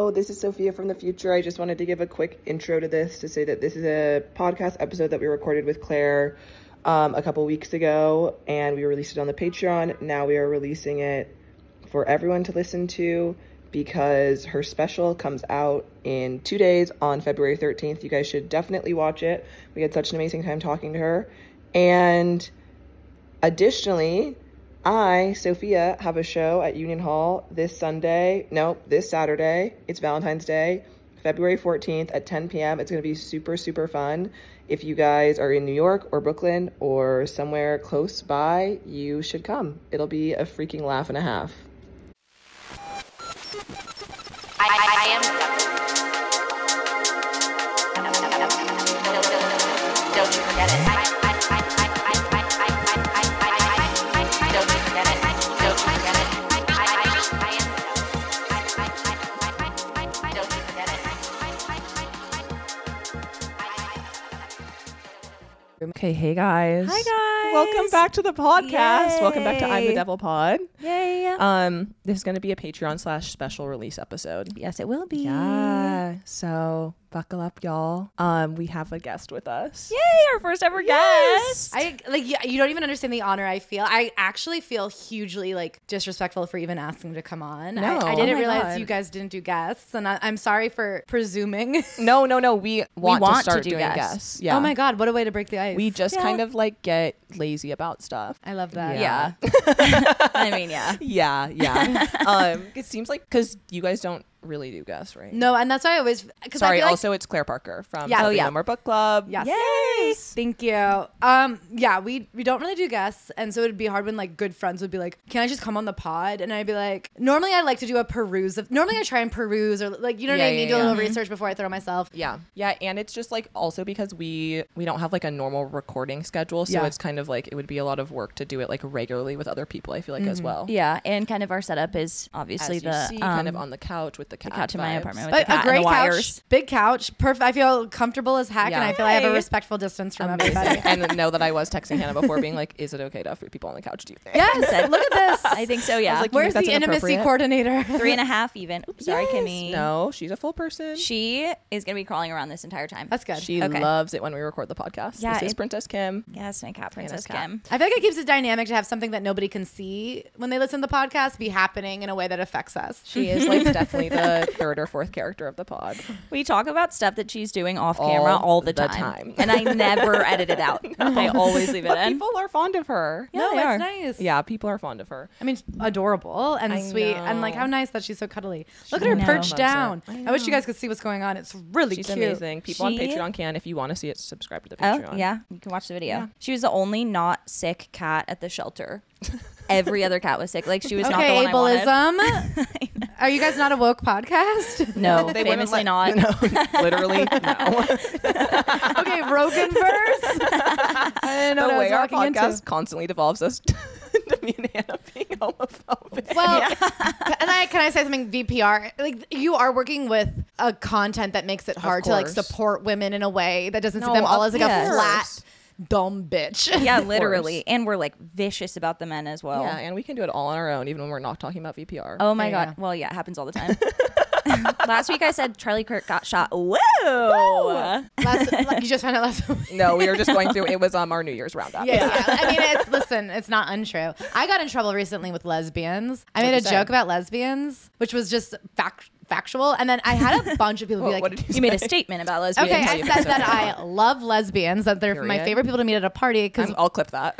Hello, this is Sophia from the future. I just wanted to give a quick intro to this to say that this is a podcast episode that we recorded with Claire a couple weeks ago, and we released it on the Patreon. Now we are releasing it for everyone to listen to because her special comes out in 2 days on February 13th. You guys should definitely watch it. We had such an amazing time talking to her. And additionally, I, Sophia, have a show at Union Hall this Saturday. It's Valentine's Day, February 14th at 10 p.m. It's going to be super, super fun. If you guys are in New York or Brooklyn or somewhere close by, you should come. It'll be a freaking laugh and a half. I am. Don't you forget it. Okay, hey guys. Hi guys. Welcome back to the podcast. Yay. Welcome back to I'm the Devil Pod. Yay. This is going to be a Patreon / special release episode. Yes, it will be. Yeah. So buckle up, y'all. We have a guest with us. Yay, our first ever guest. You don't even understand the honor I feel. I actually feel hugely disrespectful for even asking to come on. No. I didn't Oh my realize God. you guys didn't do guests, and I'm sorry for presuming. No. We want to want start to do doing guests. guests. Yeah. Oh my God, what a way to break the ice. We just kind of get lazy about stuff. I love that. Yeah. I mean, yeah. Yeah. It seems like because you guys don't really do guests, right? No, and that's why I always. Sorry. Also, it's Claire Parker from Yeah. the Oh, yeah. No More Book Club. Yes. Yay. Thank you. Yeah, we don't really do guests, and so it'd be hard when good friends would be like, "Can I just come on the pod?" And I'd be like, "Normally I like to do a peruse of. Normally I try and peruse or you know what I mean, do a little research before I throw myself." Yeah. And it's just also because we don't have a normal recording schedule, so Yeah. it's kind of it would be a lot of work to do it regularly with other people. I feel as well. Yeah, and kind of our setup is obviously As you the see, kind of on the couch with the cat. couch in my vibes. apartment with But the cat a great and the couch, wires. big couch, perfect. I feel comfortable as heck, Yeah. and I feel I have a Yay. respectful distance from Amazing. everybody. And know that I was texting Hannah before being is it okay to have 3 people on the couch, do you think? Yes, look at this. I think so, yeah. I was like, Where's that's the intimacy inappropriate. coordinator? 3.5 even. Oops, sorry, Yes. Kimmy. No, she's a full person. She is going to be crawling around this entire time. That's good. She Okay. loves it when we record the podcast. Yeah, This is Princess Kim. Yes, my cat, Princess cat. Kim. I feel like it keeps it dynamic to have something that nobody can see when they listen to the podcast be happening in a way that affects us. She is definitely the 3rd or 4th character of the pod. We talk about stuff that she's doing off camera all the time. And I never edit it out. I always leave it But in. people are fond of her. Yeah, No, they it's are. nice. Yeah, people are fond of her. I mean, adorable and I sweet, and know. how nice that she's so cuddly. Look I at her know. perched Loves it. down. I I wish you know. guys could see what's going on. It's really She's cute. amazing. People on She- Patreon can, if you want to see it, subscribe to the Oh, Patreon. yeah. You can watch the video. Yeah. She was the only not sick cat at the shelter. Every other cat was sick. She was not the Okay, one I wanted. ableism. Are you guys not a woke podcast? No, They famously wouldn't not. No, literally, no. Okay, Rogan verse. I didn't know The what I way was our walking podcast into. constantly devolves us to me and Hannah being homophobic. Well, and can I say something? VPR, you are working with a content that makes it hard to course. support women in a way that doesn't see No, them all of as a course. flat, dumb bitch. Yeah, Of literally. course. And we're vicious about the men as well. Yeah, and we can do it all on our own, even when we're not talking about VPR. Oh my Yeah. God. Well, yeah, it happens all the time. Last week I said Charlie Kirk got shot. Whoa. You just found out last week. No, we were just going through. It was our New Year's roundup. Yeah. I mean, it's not untrue. I got in trouble recently with lesbians. I made a What'd you say? joke about lesbians, which was just factual. And then I had a bunch of people be like, what did you You made a say? statement about lesbians. okay, how I you said feel that about I love lesbians, that they're my Period. favorite people to meet at a party. Because I'll clip that.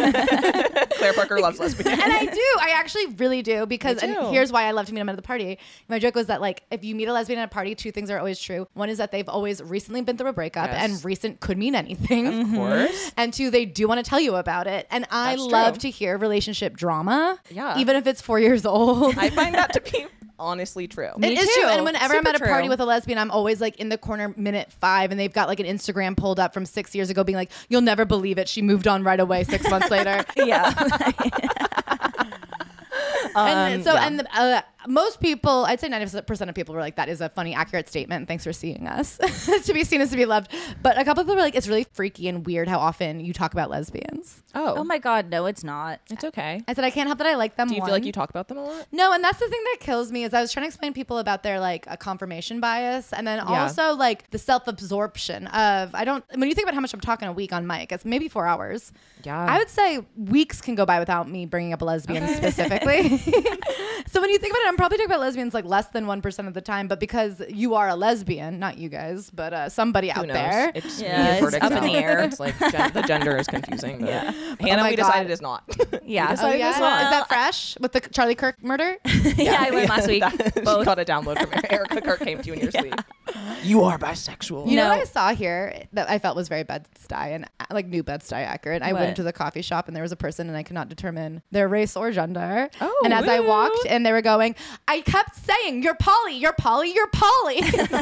Claire Parker loves lesbians. and I do. I actually really do because Me too. and here's why I love to meet them at the party. My joke was that if you meet a lesbian at a party, 2 things are always true. One is that they've always recently been through a breakup, Yes. and recent could mean anything. Of course. And 2, they do want to tell you about it. And I That's love true. to hear relationship drama. Yeah. Even if it's 4 years old. I find that to be honestly true. Me It is too. true. And whenever I'm Super at a party true. with a lesbian, I'm always in the corner minute 5, and they've got an Instagram pulled up from 6 years ago being like, "You'll never believe it. She moved on right away 6 months later." Yeah. And so, yeah. and most people, I'd say 90% of people were like, that is a funny, accurate statement. Thanks for seeing us. To be seen is to be loved. But a couple people were like, it's really freaky and weird how often you talk about lesbians. Oh my God, no, it's not. It's okay. I said, I can't help that I like them. Do you feel like you talk about them a lot? No, and that's the thing that kills me is I was trying to explain to people about their like a confirmation bias, and then also like the self-absorption of when you think about how much I'm talking a week on mic, it's maybe 4 hours. Yeah. I would say weeks can go by without me bringing up a lesbian specifically. So when you think about it, I'm probably talking about lesbians like less than 1% of the time, but because you are a lesbian, not you guys, but somebody out there. It's it's up in the air. It's like the gender is confusing. But Hannah, my we decided is not. Yeah. Oh, yeah? Is that fresh with the Charlie Kirk murder? Yeah, I learned last week. She got a download from Erica Kirk came to you in your sleep. You are bisexual. You know what I saw here that I felt was very Bed-Stuy and like new Bed-Stuy accurate. I went into the coffee shop and there was a person and I could not determine their race or gender. Oh, and as I walked and they were going, I kept saying, you're poly, you're poly, you're poly.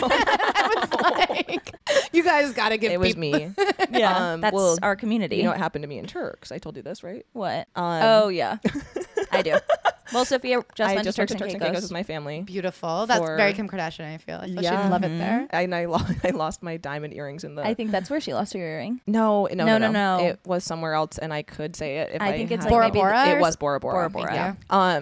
I was like, you guys got to give it was me. Yeah, that's our community. You know what happened to me in Turks? I told you this, right? What? Oh, yeah. I do. Well, Sophia just went to Turks and Caicos with my family. Beautiful. That's very Kim Kardashian, I feel. She'd love it there. And I lost my diamond earrings in the... I think that's where she lost her earring. No. No. It was somewhere else, and I could say it if I think it's had. like Bora Bora? It was Bora Bora. Yeah.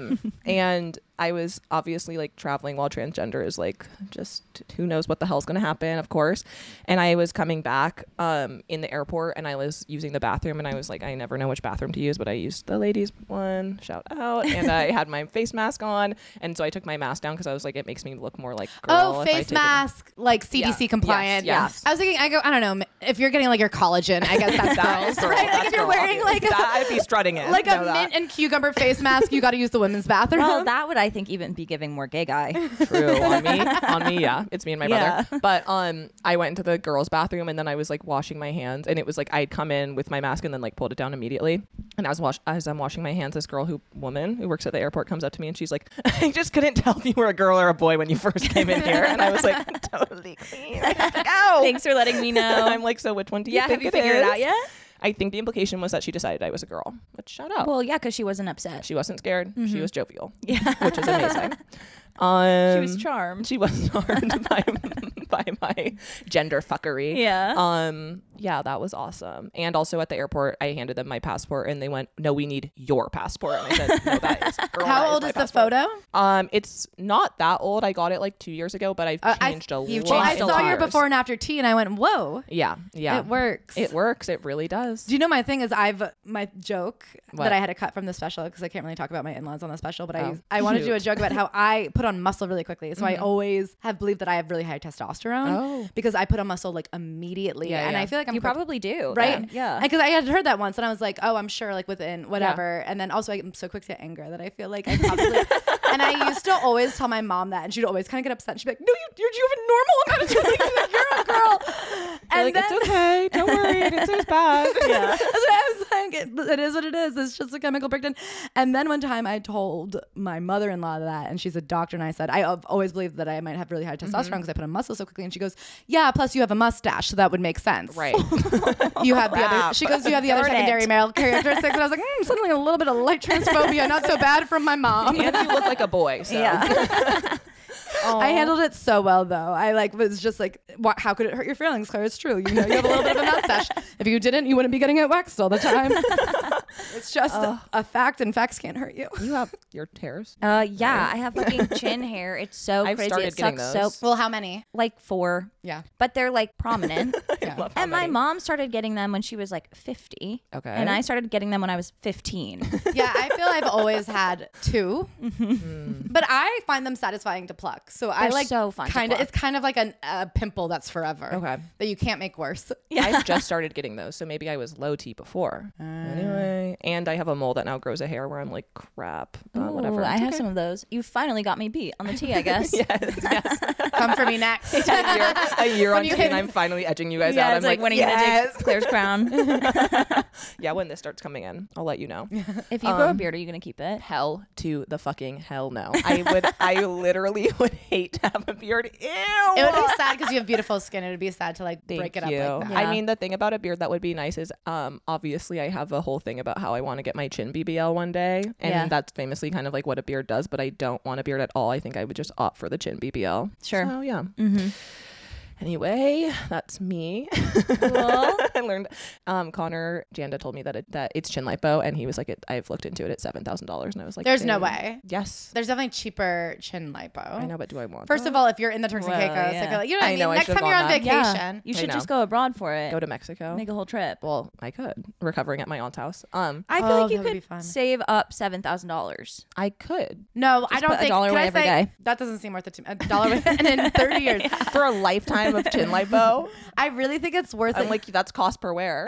And I was obviously like traveling while transgender is like just who knows what the hell's going to happen, of course. And I was coming back in the airport and I was using the bathroom and I was like, I never know which bathroom to use, but I used the ladies one, shout out. And I had my face mask on. And so I took my mask down because I was like, it makes me look more like girl. Oh, face mask, like CDC compliant. Yes. I was thinking, I don't know, if you're getting like your collagen, I guess that's girls, right? Like if you're wearing like I'd be strutting it. Like a mint and cucumber face mask, you got to use the women's bathroom. Well, that would, I think, even be giving more gay guy. True. On me, yeah. It's me and my brother. But I went into the girls' bathroom and then I was like washing my hands and it was like I'd come in with my mask and then like pulled it down immediately. And as I'm washing my hands, this woman who works at the airport comes up to me and she's like, I just couldn't tell if you were a girl or a boy when you first came in here. And I was like, totally clean. I have to go. Thanks for letting me know. I'm like, so which one do you think have you figured it out yet? I think the implication was that she decided I was a girl. But shout out. Well, yeah, because she wasn't upset. She wasn't scared. Mm-hmm. She was jovial. Yeah. Which is amazing. She was charmed. She was charmed by my gender fuckery. Yeah. Yeah, that was awesome. And also at the airport, I handed them my passport and they went, no, we need your passport. And I said, no, that is girl. How old is the photo? It's not that old. I got it like 2 years ago, but I've changed a lot. Well, I saw your before and after tea and I went, whoa. Yeah. It works. It works. It really does. Do you know my thing is my joke that I had to cut from the special because I can't really talk about my in-laws on the special, but I wanted to do a joke about how I put on muscle really quickly. So I always have believed that I have really high testosterone because I put on muscle like immediately. And I feel like you probably do. Right? Yeah. Because I had heard that once and I was like, oh, I'm sure like within whatever. Yeah. And then also I'm so quick to anger that I feel like I probably... And I used to always tell my mom that and she'd always kind of get upset. And she'd be like, no, you have a normal amount of children. You're a girl. And like, it's okay. Don't worry. It's as bad. Yeah. That's what I was like. It is what it is. It's just a chemical breakdown. And then one time I told my mother-in-law that, and she's a doctor, and I said, I've always believed that I might have really high testosterone because I put on muscle so quickly. And she goes, yeah, plus you have a mustache, so that would make sense. Right. You have the other, she goes, you have the other secondary male characteristics. And I was like, suddenly a little bit of light transphobia, not so bad from my mom. And you look like a boy. So. Yeah. I handled it so well, though. I was just like, how could it hurt your feelings, Claire? It's true. You know, you have a little bit of a mustache. If you didn't, you wouldn't be getting it waxed all the time. It's just a fact, and facts can't hurt you. You have your hairs? Yeah, I have fucking chin hair. It's so I've crazy. started It getting sucks those. so. Well, how many? Like 4. Yeah. But they're like prominent. Yeah. And my mom started getting them when she was like 50. Okay. And I started getting them when I was 15. Yeah, I feel I've always had 2. But I find them satisfying to pluck. So I They're like so fun to kind of pluck. it's kind of like a pimple that's forever. Okay. That you can't make worse. I've just started getting those, so maybe I was low T before. Anyway, and I have a mole that now grows a hair where I'm like, crap, whatever. I have some of those. You finally got me beat on the tea, I guess. yes. Come for me next. a year on you TV, hit- and I'm finally edging you guys Yeah, out. it's I'm like, when are you yes. gonna take Claire's crown? Yeah, when this starts coming in, I'll let you know. If you grow a beard, are you gonna keep it? Hell to the fucking hell no. I literally would hate to have a beard. Ew. It would be sad because you have beautiful skin. It would be sad to like break it up you. like that. Yeah. I mean, the thing about a beard that would be nice is obviously I have a whole thing about how I want to get my chin BBL one day, and Yeah. that's famously kind of like what a beard does, but I don't want a beard at all. I think I would just opt for the chin BBL. Sure. So yeah. Mm-hmm. Anyway, that's me. Cool. I learned Connor Janda told me that it's chin lipo, and he was like, I've looked into it. It's $7,000, and I was like, There's no "Dang." way. Yes, There's definitely cheaper chin lipo. I know, but do I want? First that? of all, if you're in the Turks and Well, Caicos, yeah. like, you know what I I mean? know, I Next should've time you're on gone that. Yeah. vacation. You I should know. just go abroad for it. Go to Mexico. Make a whole trip. Well, I could. Recovering at my aunt's house. I feel Oh, like you that would be could fun. save up $7,000. I could No, I Just don't put think $1 can away I every say- day. That doesn't seem worth it to me. $1 and in 30 years. for a lifetime of chin lipo. I really think it's worth I'm it. like, that's cost per wear.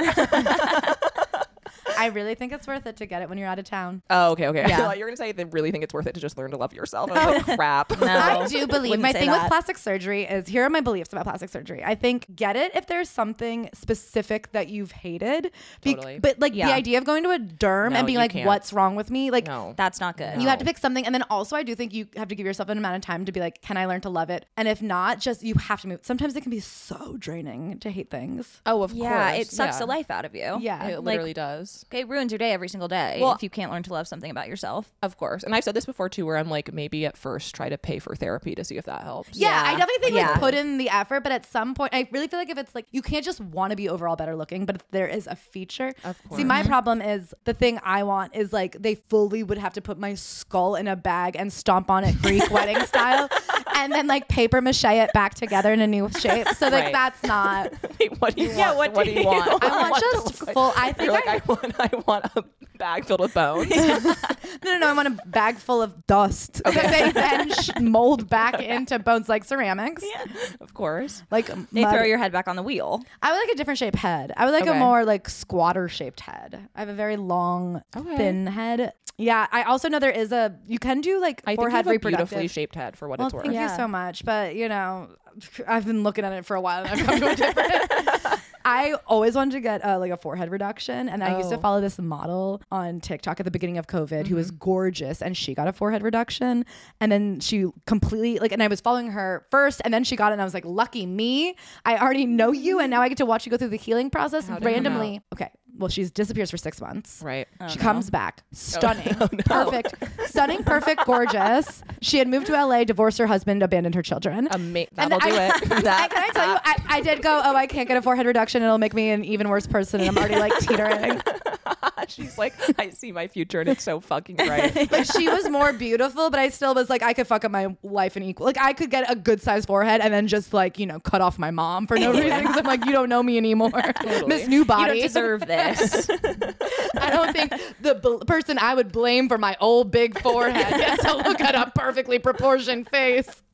I really think it's worth it to get it when you're out of town. Oh, okay. Yeah. I thought you were gonna say they really think it's worth it to just learn to love yourself. I was like, crap. No. I do believe Wouldn't my say thing with that. plastic surgery is here are my beliefs about plastic surgery. I think get it if there's something specific that you've hated. Totally. But like Yeah. the idea of going to a derm No, and being you like, can't. what's wrong with me? Like No. That's not good. you have to pick something. And then also I do think you have to give yourself an amount of time to be like, can I learn to love it? And if not, just you have to move. Sometimes it can be so draining to hate things. Oh, of Yeah, course. it sucks Yeah. the life out of you. Yeah. It Like, literally does. it ruins your day every single day Well- if you can't learn to love something about yourself. Of course. And I've said this before too, where I'm like, maybe at first try to pay for therapy to see if that helps. Yeah, Yeah. I definitely think like Yeah. put in the effort, but at some point, I really feel like if it's like you can't just want to be overall better looking, but if there is a feature. Of See, course. my problem is the thing I want is like they fully would have to put my skull in a bag and stomp on it Greek wedding style, and then like paper mache it back together in a new shape. So like Right. that's not. Wait, what do you want? Yeah, what what do do you you want? I want to just look like- full. I think You're like, I want a bag filled with bones. no. I want a bag full of dust that they then mold back into bones like ceramics. Of course. Like They mud. throw your head back on the wheel. I would like a different shaped head. I would like a Okay. more like squatter shaped head. I have a very long, Okay. thin head. Yeah. I also know there is you can do like I think you forehead have a reproductive. beautifully shaped head for what Well, it's worth. thank you Yeah. so much. But you know, I've been looking at it for a while and I've come to a different. I always wanted to get like a forehead reduction, and I used to Oh. follow this model on TikTok at the beginning of COVID who was gorgeous, and she got a forehead reduction, and then she completely like, and I was following her first, and then she got it, and I was like, lucky me, I already know you, and now I get to watch you go through the healing process How'd it come randomly. Okay, well, she disappears for 6 months. Right. She comes back, stunning, perfect, stunning, perfect, gorgeous. She had moved to LA, divorced her husband, abandoned her children. That'll do it. Can I tell you, I did go, oh, I can't get a forehead reduction. It'll make me an even worse person. And I'm already like teetering. She's like, I see my future and it's so fucking bright. Like she was more beautiful, but I still was like, I could fuck up my life and equal. Like I could get a good sized forehead and then just like, you know, cut off my mom for no reason. Cause I'm like, you don't know me anymore. Miss New You Body. don't deserve this. I don't think the person I would blame for my old big forehead gets to look at a perfectly proportioned face.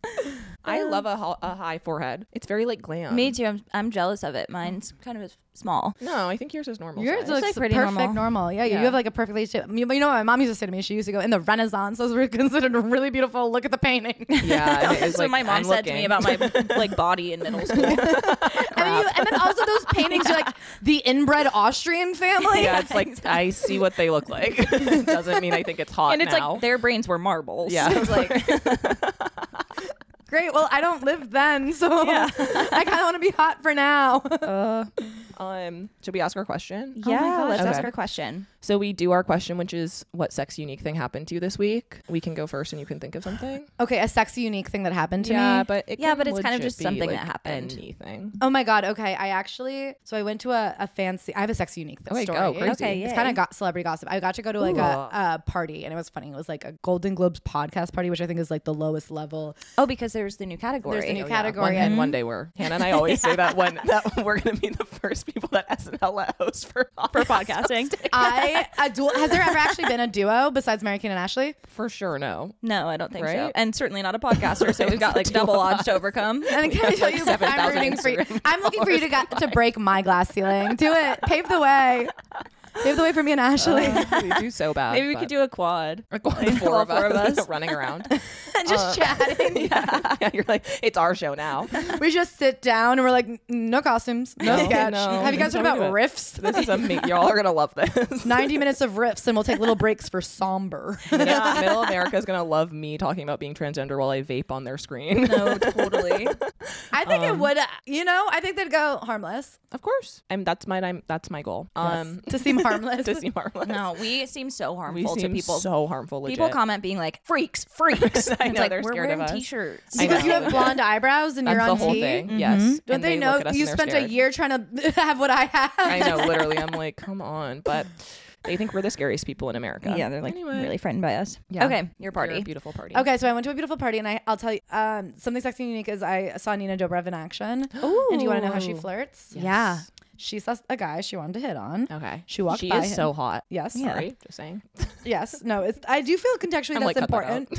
I love a high forehead. It's very like glam. Me too. I'm jealous of it. Mine's kind of small. No, I think yours is normal. Yours size. looks like pretty perfect normal. Yeah, Yeah. you have like a perfectly shaped. You know what my mom used to say to me? She used to go, in the Renaissance, those were considered really beautiful. Look at the painting. Yeah, it is That's what my mom I'm said to me looking. about my like body in middle school. And then also those paintings are like the inbred Austrian family. Yeah, it's like I see what they look like. Doesn't mean I think it's hot And it's now. like their brains were marbles. Yeah. It's like Great. Well, I don't live then, so I kind of want to be hot for now. Should we ask our question? yeah, gosh. let's ask Okay. our question. So we do our question, which is what sex unique thing happened to you this week? We can go first, and you can think of something. Okay, a sexy, unique thing that happened to Yeah, me. but it Yeah, can but it's kind of legit just be, something like, that happened. Anything. Oh my God. Okay. I went to a fancy, I have a sexy, unique Okay, story. go, crazy. Okay, It's yay. kind of celebrity gossip. I got to go to like Ooh. a party, and it was funny. It was like a Golden Globes podcast party, which I think is like the lowest level. Oh, because there's the new category. There's the new Oh, category. And one day Hannah and I always say that we're going to be the first people that SNL let host for podcasting. Has there ever actually been a duo besides Mary Kate and Ashley? For sure, no. No, I don't think so. Right? And certainly not a podcaster. So we've got like double odds to overcome. And can I tell you, like I'm 7,000 rooting for you. Instagram I'm looking for you to break my glass ceiling. Do it. Pave the way. Pave the way for me and Ashley. We do so bad. Maybe we but- could do a quad. the four of us running around. And just chatting. Yeah, you're like, it's our show now. We just sit down and we're like, no costumes, no sketch. no. Have you guys heard That's how about we do riffs? This is amazing. Y'all are gonna love this. 90 minutes of riffs, and we'll take little breaks for somber. Middle America is gonna love me talking about being transgender while I vape on their screen. No, totally. I think it would, I think they'd go harmless. Of course. That's my goal. To seem harmless. To seem harmless. No, we seem so We harmful to seem people. so harmful. Legit. People comment being like, freaks. I It's know, like, they're we're scared of wearing us. t-shirts. I Because you know. have blonde eyebrows and That's you're the on whole T. thing. Yes. Don't And they know look at us you and they're spent a scared. year trying to have what I have? I know, literally. I'm like, come on. But they think we're the scariest people in America. Yeah, they're like Anyway. really frightened by us. Yeah. Okay, your party. Your beautiful party. Okay, so I went to a beautiful party, and I'll tell you something sexy and unique is I saw Nina Dobrev in action. Ooh. And do you want to know how she flirts? Yeah. She saw a guy she wanted to hit on. Okay. She walked She by is him. so hot. Yes. Sorry, just saying. Yes. No, I do feel contextually I'm that's like, cut that important.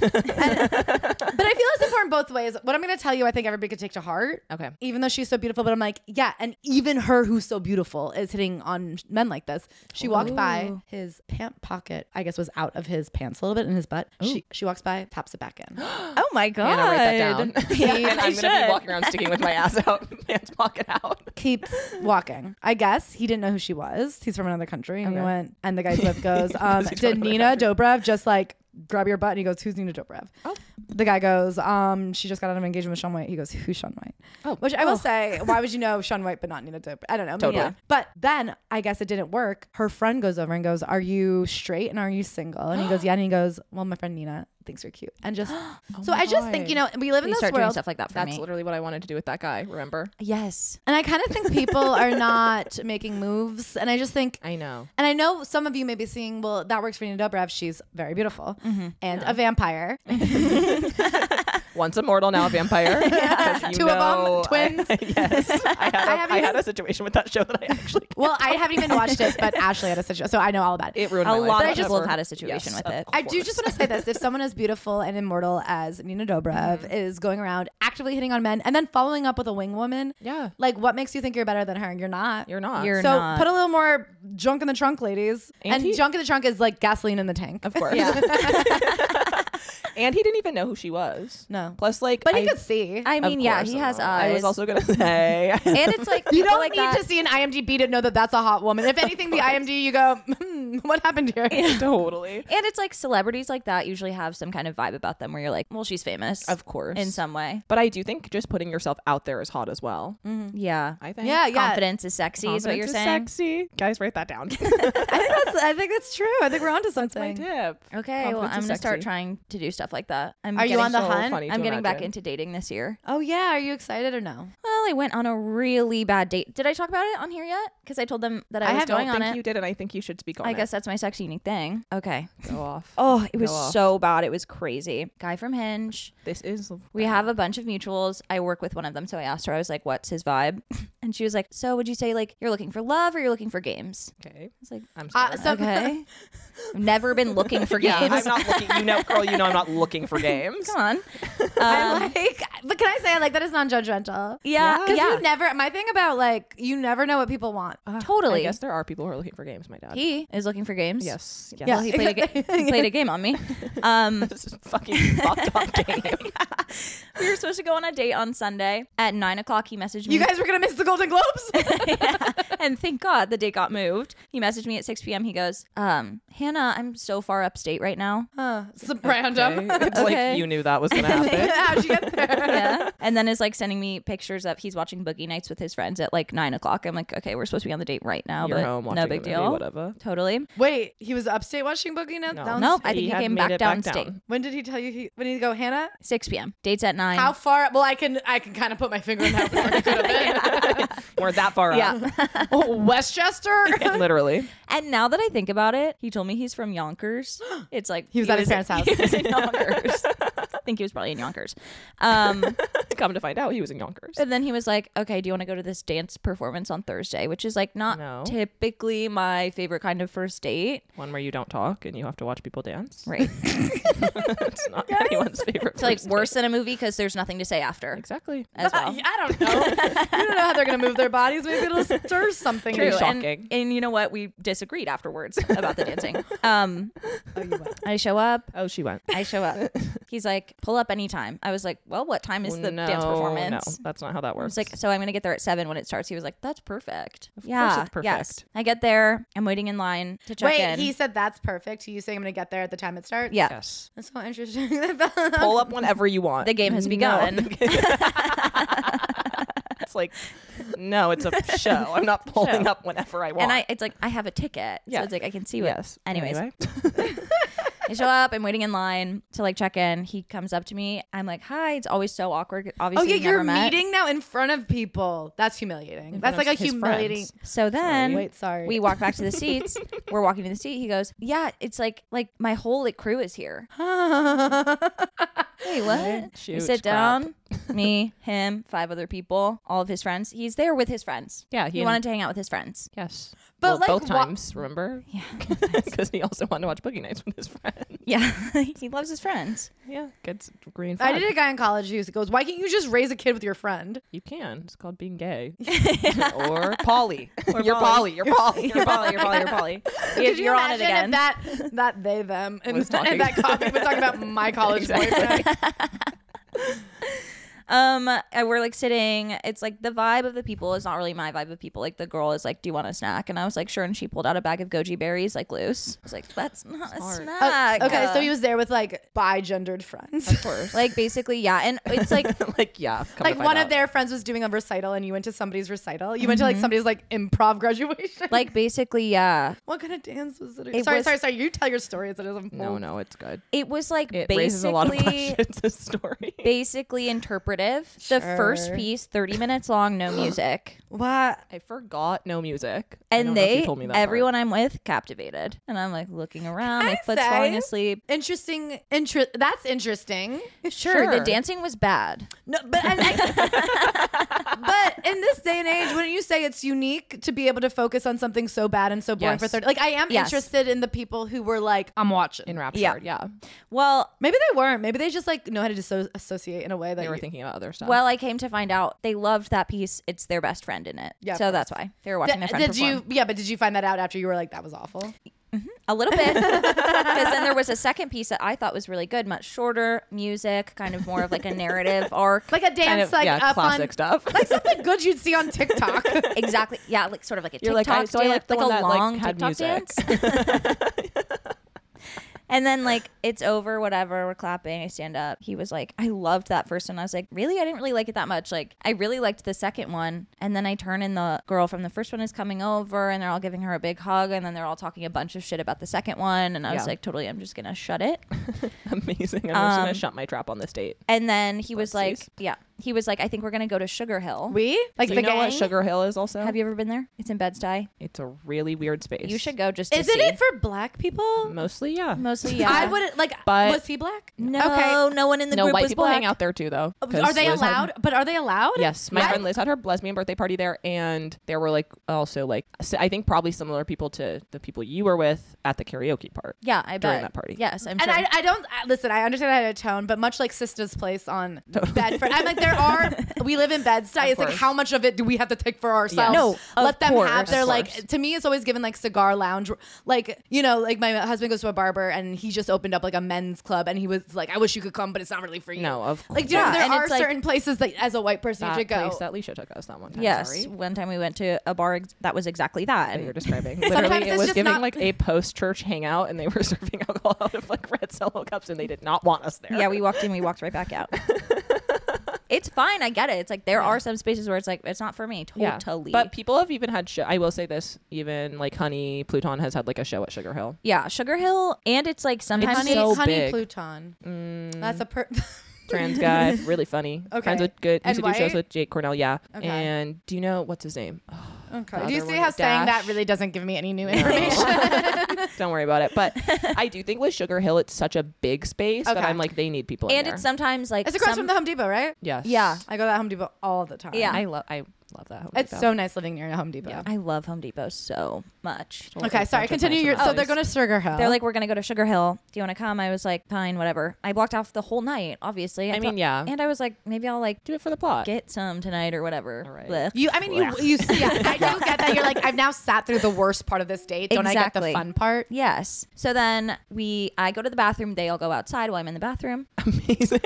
But I feel it's important both ways. What I'm going to tell you, I think everybody could take to heart. Okay. Even though she's so beautiful, but I'm like, yeah, and even her who's so beautiful is hitting on men like this. She walked by, his pant pocket, I guess, was out of his pants a little bit in his butt. She walks by, taps it back in. Oh my god. Anna, write that down. Yeah, And I'm going to be walking around sticking with my ass out, pants pocket out. Keeps walking. I guess he didn't know who she was. He's from another country. And he went, and the guy's lip goes, did Nina Dobrev just like grab your butt? And he goes, who's Nina Dobrev? Oh. The guy goes, she just got out of engagement with Shaun White. He goes, who's Shaun White? Oh. Which I will say, why would you know Shaun White but not Nina Dobrev? I don't know. Totally. Yeah. But then I guess it didn't work. Her friend goes over and goes, are you straight and are you single? And he goes, yeah. And he goes, well, my friend Nina thinks you're cute. And just, so I just think, we live in Please this start doing world. stuff like that for That's me. literally what I wanted to do with that guy, remember? Yes. And I kind of think people are not making moves. And I just think, I know. and I know some of you may be seeing, well, that works for Nina Dobrev. She's very beautiful and a vampire. Once a mortal, now a vampire. Yeah. Two of them, twins. Yes. I had a situation with that show that I actually. Well, I haven't even watched it, but Ashley had a situation, so I know all about it. It ruined A my life. lot But I of just- people have had a situation with it. I do just want to say this: if someone as beautiful and immortal as Nina Dobrev is going around actively hitting on men and then following up with a wing woman, Yeah. like what makes you think you're better than her? You're not. You're not. You're So not. put a little more junk in the trunk, ladies. And he- junk in the trunk is like gasoline in the tank. Of course. Yeah. And he didn't even know who she was. No. Plus, like, But he could see. I mean, Of yeah, course. he has I eyes. was also gonna say. and it's like You people don't like need that. to see an IMDb to know that that's a hot woman. If anything, the IMDb, you go, what happened here? Totally. And it's like celebrities like that usually have some kind of vibe about them where you're like, well, she's famous. Of course. In some way. But I do think just putting yourself out there is hot as well. Yeah. I think. Yeah, yeah. Confidence is sexy is what you're Confidence is saying. Sexy. Guys, write that down. I think that's true. I think we're onto My something. tip. Okay, well, Confidence I'm is going to start sexy. trying to do stuff like that. Are you on the So hunt? funny to I'm getting back imagine. into dating this year. Oh yeah, are you excited or no? Well, I went on a really bad date. Did I talk about it on here yet? Because I told them that I was going don't on think it. you did, and I think you should speak on I it. guess that's my sexy unique thing. Okay. Go off. Oh, it was Go off. so bad. It was crazy. Guy from Hinge. This is. We have a bunch of mutuals. I work with one of them, so I asked her. I was like, "What's his vibe?" And she was like, "So, would you say like you're looking for love or you're looking for games?" Okay. I was like, I'm sorry. so- "Okay." I've never been looking for games. Yeah, I'm not looking. You know, girl. You know, I'm not looking for games. Come on. I like, but can I say I like that it's non-judgmental? Yeah, Because yeah. you never. My thing about like you never know what people want. Totally. I guess there are people who are looking for games. My dad. He is looking for games. Yes. Yes. Well, he played he played a game on me. This is fucking fucked up game. We were supposed to go on a date on Sunday at 9:00. He messaged me. You guys were gonna miss the Golden Globes. And thank God the date got moved. He messaged me at 6 p.m. He goes, Hannah, I'm so far upstate right now. It's random. Okay. It's Okay. like you knew that was gonna happen. How'd you get there? Yeah. And then is like sending me pictures of he's watching Boogie Nights with his friends at like 9:00. I'm like, okay, we're supposed to be on the date right now, You're but home no watching big a movie, deal. whatever. Totally. Wait, he was upstate watching Boogie Nights. No. Nope. I think he had came made back it downstate. When did he tell you? When did he go, Hannah? 6 p.m. Dates at 9. How far? Well, I can kind of put my finger in how far he could have been. We're that far Yeah. Oh, Westchester. Literally. And now that I think about it, he told me he's from Yonkers. It's like He was at his parents' house. He was in Yonkers. think he was probably in Yonkers. Come to find out, he was in Yonkers. And then he was like, okay, do you want to go to this dance performance on Thursday? Which is like not typically my favorite kind of first date. One where you don't talk and you have to watch people dance. Right. It's not anyone's favorite. It's like first worse date. than a movie because there's nothing to say after. Exactly. As well. I don't know. You don't know how they're gonna move their bodies. Maybe it'll stir something. True. Shocking. And you know what? We disagreed afterwards about the dancing. Oh, you went. I show up. Oh, she went. I show up. He's like, pull up anytime. I was like, well, what time is the dance performance? No, that's not how that I works. was like, so I'm going to get there at 7 when it starts. He was like, that's perfect. Of Yeah. course it's perfect. Yes. I get there. I'm waiting in line to check Wait, in. he said that's perfect. You saying I'm gonna get there at the time it starts? Yeah. Yes. That's so interesting. Pull up whenever you want. The game has No. begun. It's like, no, it's a show. I'm not pulling up whenever I want. And it's like, I have a ticket. Yeah. So it's like, I can see what. Yes. Anyways. Anyway. I show up. I'm waiting in line to like check in. He comes up to me. I'm like, hi. It's always so awkward. Oh Obviously, yeah, we never you're met. meeting now in front of people. That's humiliating. In That's front like of a his humiliating. friends. So then Wait, sorry. we walk back to the seats. We're walking to the seat. He goes, yeah, it's like my whole like crew is here. Wait, what? Shoot, We sit crap. down. Me, him, 5 other people, all of his friends. He's there with his friends. Yeah, He wanted to hang out with his friends. Yes. But, Well, like, both wha- times, remember? Yeah. Because he also wanted to watch Boogie Nights with his friend. Yeah. He loves his friends. Yeah, gets green I flag. did a guy in college who goes, "Why can't you just raise a kid with your friend?" You can. It's called being gay. Or Polly. You're Polly. Polly. You're Polly. You're Polly. You're Polly. You're Polly. Could you You're on it imagine again. if that they them and, Was talking. and that comic was talking about my college boyfriend. We're like sitting. It's like the vibe of the people is not really my vibe of people. Like the girl is like, "Do you want a snack?" And I was like, "Sure." And she pulled out a bag of goji berries, like loose. I was like, "That's not a Smart. snack." Okay, so he was there with like bi-gendered friends. Of course. like basically, yeah. And it's like like, yeah. come to Like find one out. of their friends was doing a recital and you went to somebody's recital. You went to like somebody's like improv graduation. like basically, yeah. what kind of dance was it? It Sorry. was- You tell your story as it is unfold. No, it's good. It was like It basically raises a lot of questions, this story. basically interpretive. The first Sure. piece, 30 minutes long, no music. What? I forgot no music. I And don't know if you they, told me that everyone I'm with, captivated. And I'm like looking around, my I foot's say- falling asleep. Interesting. That's interesting. Sure, the dancing was bad. No, but but in this day and age, wouldn't you say it's unique to be able to focus on something so bad and so boring Yes. for 30? Like I am Yes. interested in the people who were like, I'm watching. Enraptured, yeah. Well, Maybe they weren't. Maybe they just like know how to associate in a way that They were you- thinking about other stuff. well, I came to find out they loved that piece. It's their best friend in it. Yeah, of so course. that's why they were watching their friend Did perform. you? Yeah, but did you find that out after you were like, that was awful? A little bit. Because then there was a second piece that I thought was really good, much shorter music, kind of more of like a narrative arc. Like a dance, kind of, like yeah, up classic on, stuff. like something good you'd see on TikTok. Exactly. Yeah, like sort of like a You're TikTok like, so I dance, like the like one a that, like, long had TikTok music. dance. And then like it's over, whatever, we're clapping, I stand up. He was like, I loved that first one. I was like, really? I didn't really like it that much. Like I really liked the second one. And then I turn and the girl from the first one is coming over and they're all giving her a big hug and then they're all talking a bunch of shit about the second one. And I was Yeah. like, totally, I'm just gonna shut it. Amazing. I'm just gonna shut my trap on this date. And then he was like, Whoopsies. yeah. He was like, I think we're gonna go to Sugar Hill. We like Do the you know what gang. Sugar Hill is also? Have you ever been there? It's in Bed-Stuy. It's a really weird space. You should go just to Isn't see. it for black people? Mostly, yeah. Mostly, yeah. I wouldn't like. But- was he black? No, Okay. no one in the No, group white was people black. hang out there too, though. 'cause Are they Liz had- allowed? But are they allowed? Yes, my Yeah. friend Liz had her lesbian birthday party there, and there were like also like I think probably similar people to the people you were with at the karaoke part. Yeah, I bet. During that party. Yes, I'm And sure. I don't listen. I understand I had a tone, but much like Sista's place on Bedford, I'm like there are. We live in Bed-Stuy. It's like course. how much of it do we have to take for ourselves? No, let of them course. have their Of like. course. To me, it's always given like cigar lounge. Like like my husband goes to a barber and he just opened up like a men's club and he was like, I wish you could come, but it's not really for you. No, of Like course. Yeah, there and are it's like- certain places that as a white person you that should go. place that Leisha took us that one time. yes, Sorry. one time we went to a bar that was exactly that. That And you're describing. Sometimes Literally, it it's was just giving not- like a post-church hangout, and they were serving alcohol out of like red Solo cups, and they did not want us there. yeah, we walked in, we walked right back out. It's fine. I get it. It's like there are some spaces where it's like it's not for me. Totally. But people have even had I will say this, even like Honey Pluton has had like a show at Sugar Hill. yeah, Sugar Hill, and it's like sometimes Honey- it's- so Honey big. Pluton. That's a trans guy, really funny. Okay. Friends with good. And Used to do shows white? with Jake Cornell. Yeah. Okay. And do you know what's his name? Okay. The Do you other see one, how saying that Dash? really doesn't give me any new information? Don't worry about it. But I do think with Sugar Hill, it's such a big space that Okay. I'm like, they need people in And there. it's sometimes like It's across from the Home Depot, right? Yes. Yeah. I go to that Home Depot all the time. Yeah. I love that. Home It's Depot. so nice living near a Home Depot. Yeah. I love Home Depot so much. Okay, sorry. Continue your. So they're going to Sugar Hill. They're like, we're gonna go to Sugar Hill. Do you want to come? I was like, fine, whatever. I blocked off the whole night, obviously. I mean, yeah. And I was like, maybe I'll like do it for the plot. get some tonight or whatever. All right. Blech. you. I mean, you. Yeah, I do get that. You're like, I've now sat through the worst part of this date. Don't I get the Exactly. fun part? Yes. So then I go to the bathroom. They all go outside while I'm in the bathroom. Amazing.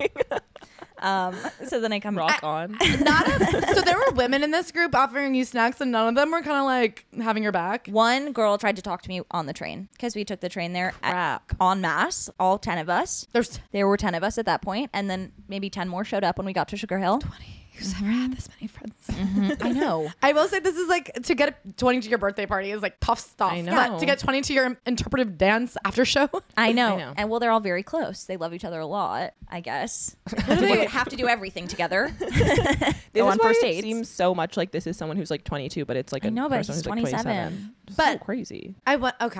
So then I come Rock on. So there were women in this group offering you snacks, and none of them were kind of like having your back. One girl tried to talk to me on the train because we took the train there en masse, all 10 of us. There were 10 of us at that point, and then maybe 10 more showed up when we got to Sugar Hill. 20. You've never had this many friends. I know. I will say this is like to get 20 to your birthday party is like tough stuff. I know. But to get 20 to your interpretive dance after show. I know. I know. And well, they're all very close. They love each other a lot, I guess. They have to do everything together. This Go is on why first it dates. seems so much like this is someone who's like 22, but it's like I know, but person he's who's like 27. 27. It's But- so crazy. I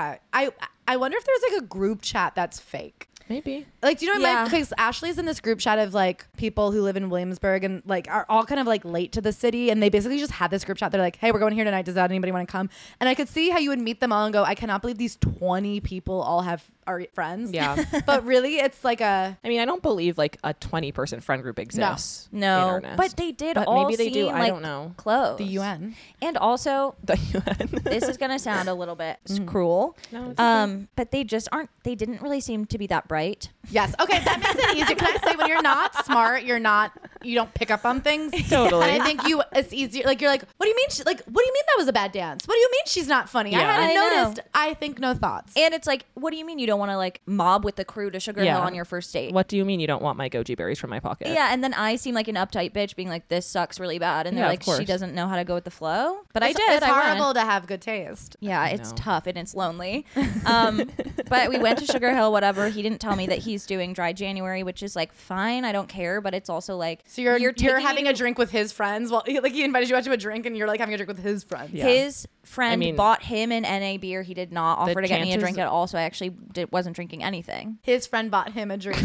wonder if there's like a group chat that's fake. Maybe. Like, do you know what Yeah. because Ashley's in this group chat of like people who live in Williamsburg and like are all kind of like late to the city, and they basically just had this group chat. They're like, hey, we're going here tonight. Does anybody want to come? And I could see how you would meet them all and go, I cannot believe these 20 people all are friends. Yeah. But really, it's like a I mean, I don't believe like a 20-person friend group exists. No, in earnest. but they did But all maybe they do. seem, I like, don't know. close. the UN. And also, The UN. this is going to sound a little bit cruel. No, it's okay. But they just they didn't really seem to be that bright. Yes. Okay, that makes it easier. Can I say when you're not smart, you don't pick up on things. Totally. And I think it's easier. Like you're like, what do you mean? What do you mean that was a bad dance? What do you mean she's not funny? I Yeah. hadn't I know. noticed. I think no thoughts. And it's like, what do you mean you don't want to like mob with the crew to Sugar Yeah. Hill on your first date? What do you mean you don't want my goji berries from my pocket? Yeah, and then I seem like an uptight bitch being like, this sucks really bad. And they're Yeah, of like, she course. doesn't know how to go with the flow. But I It's- did. It's I went. horrible to have good taste. Yeah, it's know. tough and it's lonely. But we went to Sugar Hill, whatever. He didn't tell me that he's doing dry January, which is like fine. I don't care. But it's also like, So you're taking- having a drink with his friends. Well, he invited you out to a drink, and you're like having a drink with his friends. Yeah. His friend I mean- bought him an NA beer. He did not offer to get me a chances- drink at all. So I actually wasn't drinking anything. His friend bought him a drink.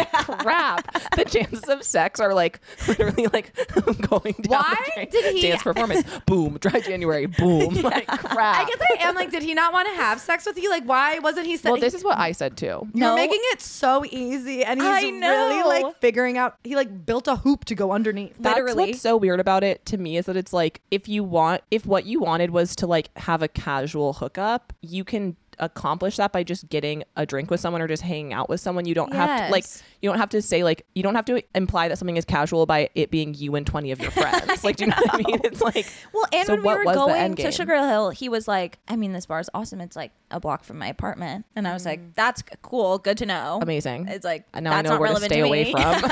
Crap. The chances of sex are like literally like going down Why the drain. did he- Dance performance. Boom. Dry January. Boom. Like crap. I guess I am like, did he not want to have sex with you? Like, why wasn't he? Well, this is what I said too. You're No. making it so easy, and he's I really know. like figuring out. He like built a hoop to go underneath. That's Literally. what's so weird about it to me is that it's like if what you wanted was to like have a casual hookup, you can accomplish that by just getting a drink with someone or just hanging out with someone. You don't have to like Yes. you don't have to say like you don't have to imply that something is casual by it being you and 20 of your friends. Like, do you know what I mean? It's like Well, and so when we what were was the going end to game? Sugar Hill, he was like, I mean, this bar is awesome. It's like a block from my apartment. And I was like, that's cool. Good to know. Amazing. It's like, And now I that's know not where to relevant stay to away me.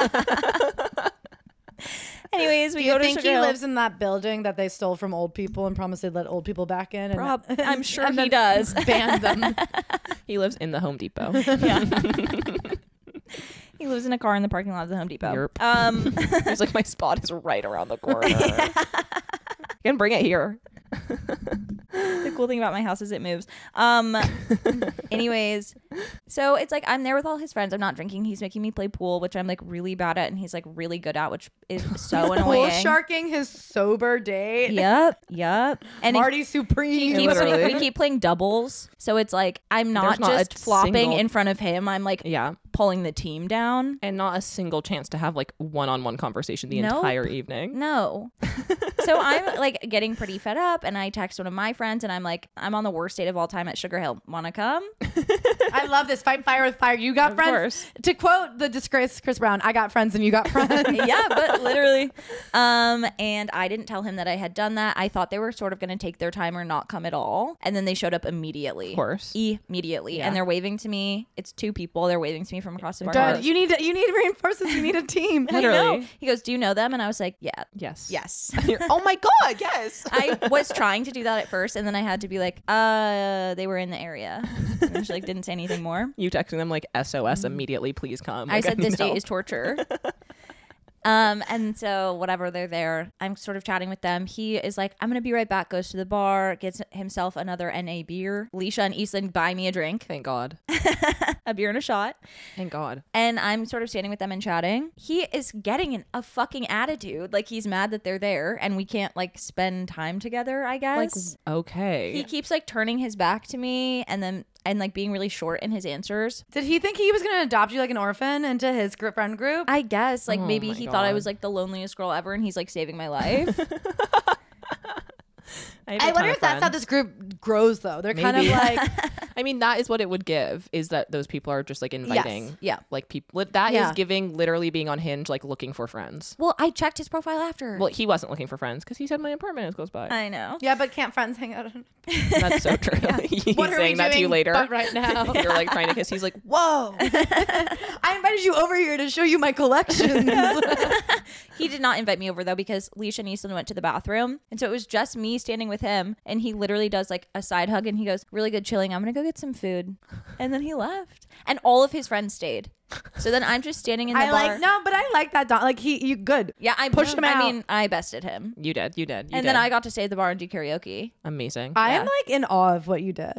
from. Anyways, we Do go you to think Sugar he Hill. lives in that building that they stole from old people and promised they'd let old people back in? And I'm sure and he then does. ban them. He lives in the Home Depot. He lives in a car in the parking lot of the Home Depot. Yerp. He's like, my spot is right around the corner. You can bring it here. The cool thing about my house is it moves. Anyways, so it's like I'm there with all his friends. I'm not drinking. He's making me play pool, which I'm like really bad at, and he's like really good at, which is so Pool annoying. sharking his sober date. Yep. And Marty Supreme. Literally. we keep playing doubles, so it's like I'm not There's not a just flopping single- in front of him. I'm like Yeah. pulling the team down. And not a single chance to have like one-on-one conversation the Nope. entire evening. No. So I'm like getting pretty fed up, and I text one of my friends, and I'm like, I'm on the worst date of all time at Sugar Hill. Wanna come? I love this. Fight fire with fire. You got Of friends. course. To quote the disgraced Chris Brown, I got friends and you got friends. Yeah, but literally. And I didn't tell him that I had done that. I thought they were sort of going to take their time or not come at all. And then they showed up immediately. Of course. Immediately. Yeah. And they're waving to me. It's two people. They're waving to me from across the bar. Dad, you need reinforcements. You need a team. I know. Literally. He goes, do you know them? And I was like, yeah. Yes. Yes. Oh my God. Yes. I was trying to do that at first, and then I had to be like, they were in the area. And she like didn't say anything more. You texting them like SOS immediately, please come. I Like, said this know. date is torture. And so whatever, they're there. I'm sort of chatting with them. He is like, I'm gonna be right back. Goes to the bar, gets himself another NA beer. Leisha and Eastland buy me a drink, Thank God. a beer and a shot. Thank God. And I'm sort of standing with them and chatting. He is getting in a fucking attitude. Like he's mad that they're there and we can't like spend time together, I Like, guess. okay. He keeps like turning his back to me and like being really short in his answers. Did he think he was going to adopt you like an orphan into his friend group? I guess like Oh maybe my he thought I God. was like the loneliest girl ever and he's like saving my life. I wonder if that's how this group grows, though. They're kind of Maybe. like, I mean, that is what it would give, is that those people are just like inviting. Yeah. Like people. That Yeah. is giving literally being on Hinge, like looking for friends. Well, I checked his profile after. Well, he wasn't looking for friends because he said my apartment is close by. I know. yeah, but can't friends hang out? That's so true. He's What are we saying that to you doing later. but right now? You're like trying to kiss. He's like, whoa. I invited you over here to show you my collections. He did not invite me over though because Leisha and Easton went to the bathroom. And so it was just me standing with him. And he literally does like a side hug and he goes, really good chilling. I'm going to go get some food. And then he left. And all of his friends stayed. So then I'm just standing in the bar. but I like that. Like you good. Yeah, I pushed him out. I mean, I bested him. You did. And then I got to stay at the bar and do karaoke. Amazing. I Yeah. am like in awe of what you did.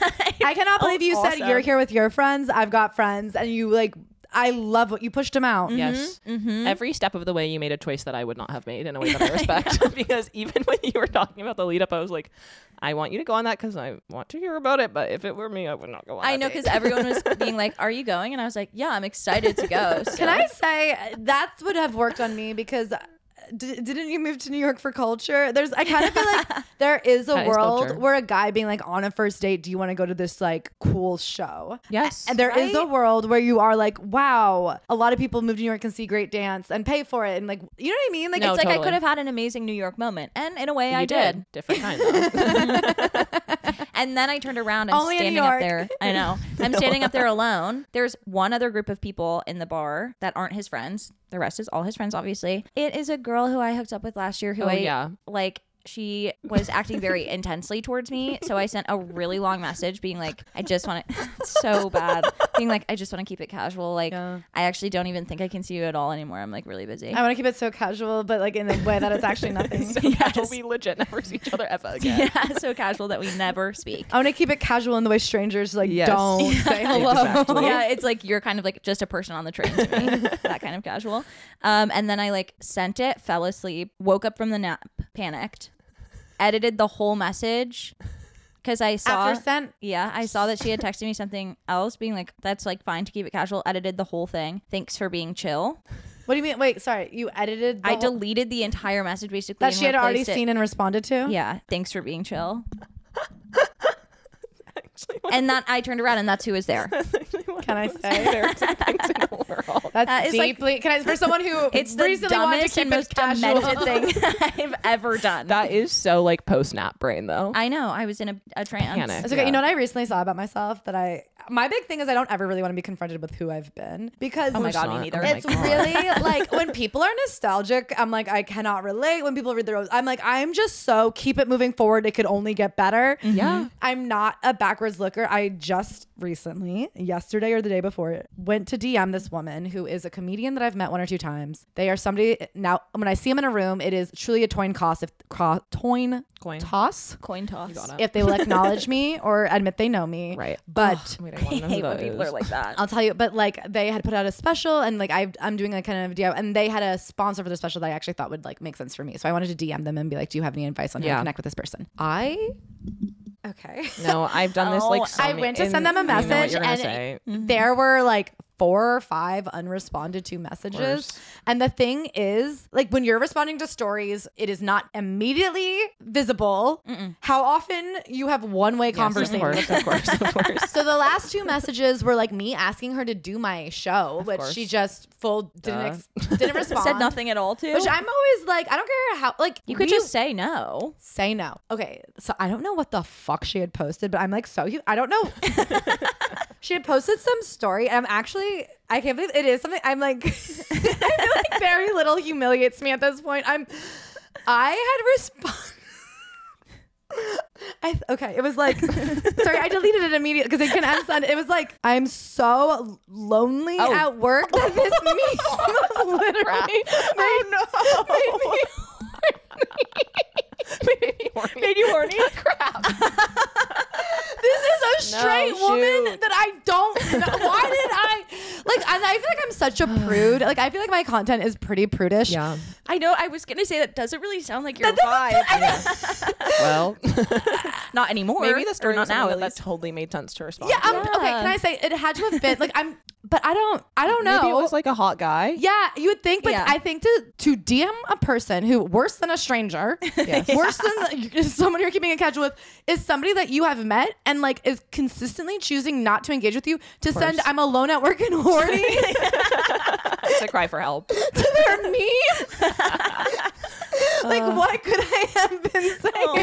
I cannot believe you said awesome. you're here with your friends. I've got friends, and you like. I love what you pushed him out. Yes. Mm-hmm. Every step of the way, you made a choice that I would not have made in a way that I respect. Because even when you were talking about the lead up, I was like, I want you to go on that because I want to hear about it. But if it were me, I would not go on I that know date. because everyone was being like, are you going? And I was like, yeah, I'm excited to go. So. Can I say that would have worked on me because didn't you move to New York for culture? I kind of feel like there is a That is world culture. where a guy being like on a first date, do you want to go to this like cool show? Yes. And there is a Right? world where you are like, wow, a lot of people move to New York and see great dance and pay for it. And like, you know what I mean? Like, No, It's like I totally. could have had an amazing New York moment. And in a way, I You did. Different kind though. And then I turned around and Only in standing New up York. there. I know. I'm standing up there alone. There's one other group of people in the bar that aren't his friends. The rest is all his friends, obviously. It is a girl who I hooked up with last year who like she was acting very intensely towards me. So I sent a really long message being like, I just want to, so bad. Being like, I just want to keep it casual. Like, Yeah. I actually don't even think I can see you at all anymore. I'm like really busy. I want to keep it so casual, but like in a way that it's actually nothing. So casual, we legit never see each other ever again. Yeah, so casual that we never speak. I want to keep it casual in the way strangers like Yes. don't say hello. Exactly. Yeah, it's like you're kind of like just a person on the train to me. That kind of casual. And then I like sent it, fell asleep, woke up from the nap, panicked, edited the whole message because I saw. After sent, Yeah, I saw that she had texted me something else, being like, "That's like fine to keep it casual." Edited the whole thing. Thanks for being chill. what do you mean? Wait, sorry, you edited. I deleted the entire message basically. that and she had already replaced it- seen and responded to. Yeah, thanks for being chill. Actually, And that I turned around and that's who was there. Can I say? embarrassing things in the world. That's That is, like- deeply. Can I? For someone who It's the recently wanted to dumbest keep and it most casual. demented thing I've ever done. That is so like post nap brain though. I know. I was in a trance. Panic. It's okay. Yeah. You know what I recently saw about myself that my big thing is I don't ever really want to be confronted with who I've been because Oh my God, me not. neither. Oh my it's God. really like when people are nostalgic, I'm like, I cannot relate. When people read their own, I'm like, I'm just so keep it moving forward. It could only get better. Yeah. I'm not a backwards looker. I just recently, yesterday or the day before, went to DM this woman who is a comedian that I've met 1 or 2 times. They are somebody now, when I see them in a room, it is truly a coin toss. Coin. Toss. Coin toss. got it. If they will acknowledge me or admit they know me. Right. But Wait, I want to know I who hate when that people is. are like that. I'll tell you, but like they had put out a special and like I'm doing like kind of DM and they had a sponsor for the special that I actually thought would like make sense for me. So I wanted to DM them and be like, do you have any advice on how to Yeah. connect with this person? Okay. No, I've done this like so I many- went to send them a I know what message you're gonna and say. there were like 4 or 5 unresponded to messages. Worse. And the thing is, like when you're responding to stories, it is not immediately visible how often you have one-way conversation. Of course. So the last 2 messages were like me asking her to do my show, but course. she just didn't respond. Said nothing at all to. Which I'm always like, I don't care how, like, you could just say no. say no. Okay, so I don't know what the fuck she had posted, but I'm like, I don't know. She had posted some story, and I'm actually I can't believe it is something. I'm like, I feel like very little humiliates me at this point. I had responded. Okay, it was like, sorry, I deleted it immediately because I couldn't understand. It was like, I'm so lonely at work that this meme literally made you horny. Crap. This is a straight woman shoot. that I don't know. Why did I like? And I feel like I'm such a prude. Like I feel like my content is pretty prudish. Yeah. I know. I was gonna say that doesn't really sound like your vibe. Well, Not anymore. maybe the story or not now. At that least. totally made sense to respond. Yeah, to. okay. Can I say it had to have been like but I don't know. Maybe it was like a hot guy. Yeah, you would think, but Yeah. I think to DM a person who worse than a stranger, worse than someone you're keeping in touch with, is somebody that you have met and like is consistently choosing not to engage with you. To send "I'm alone at work and horny" It's a cry for help. to their meme. Like, what could I have been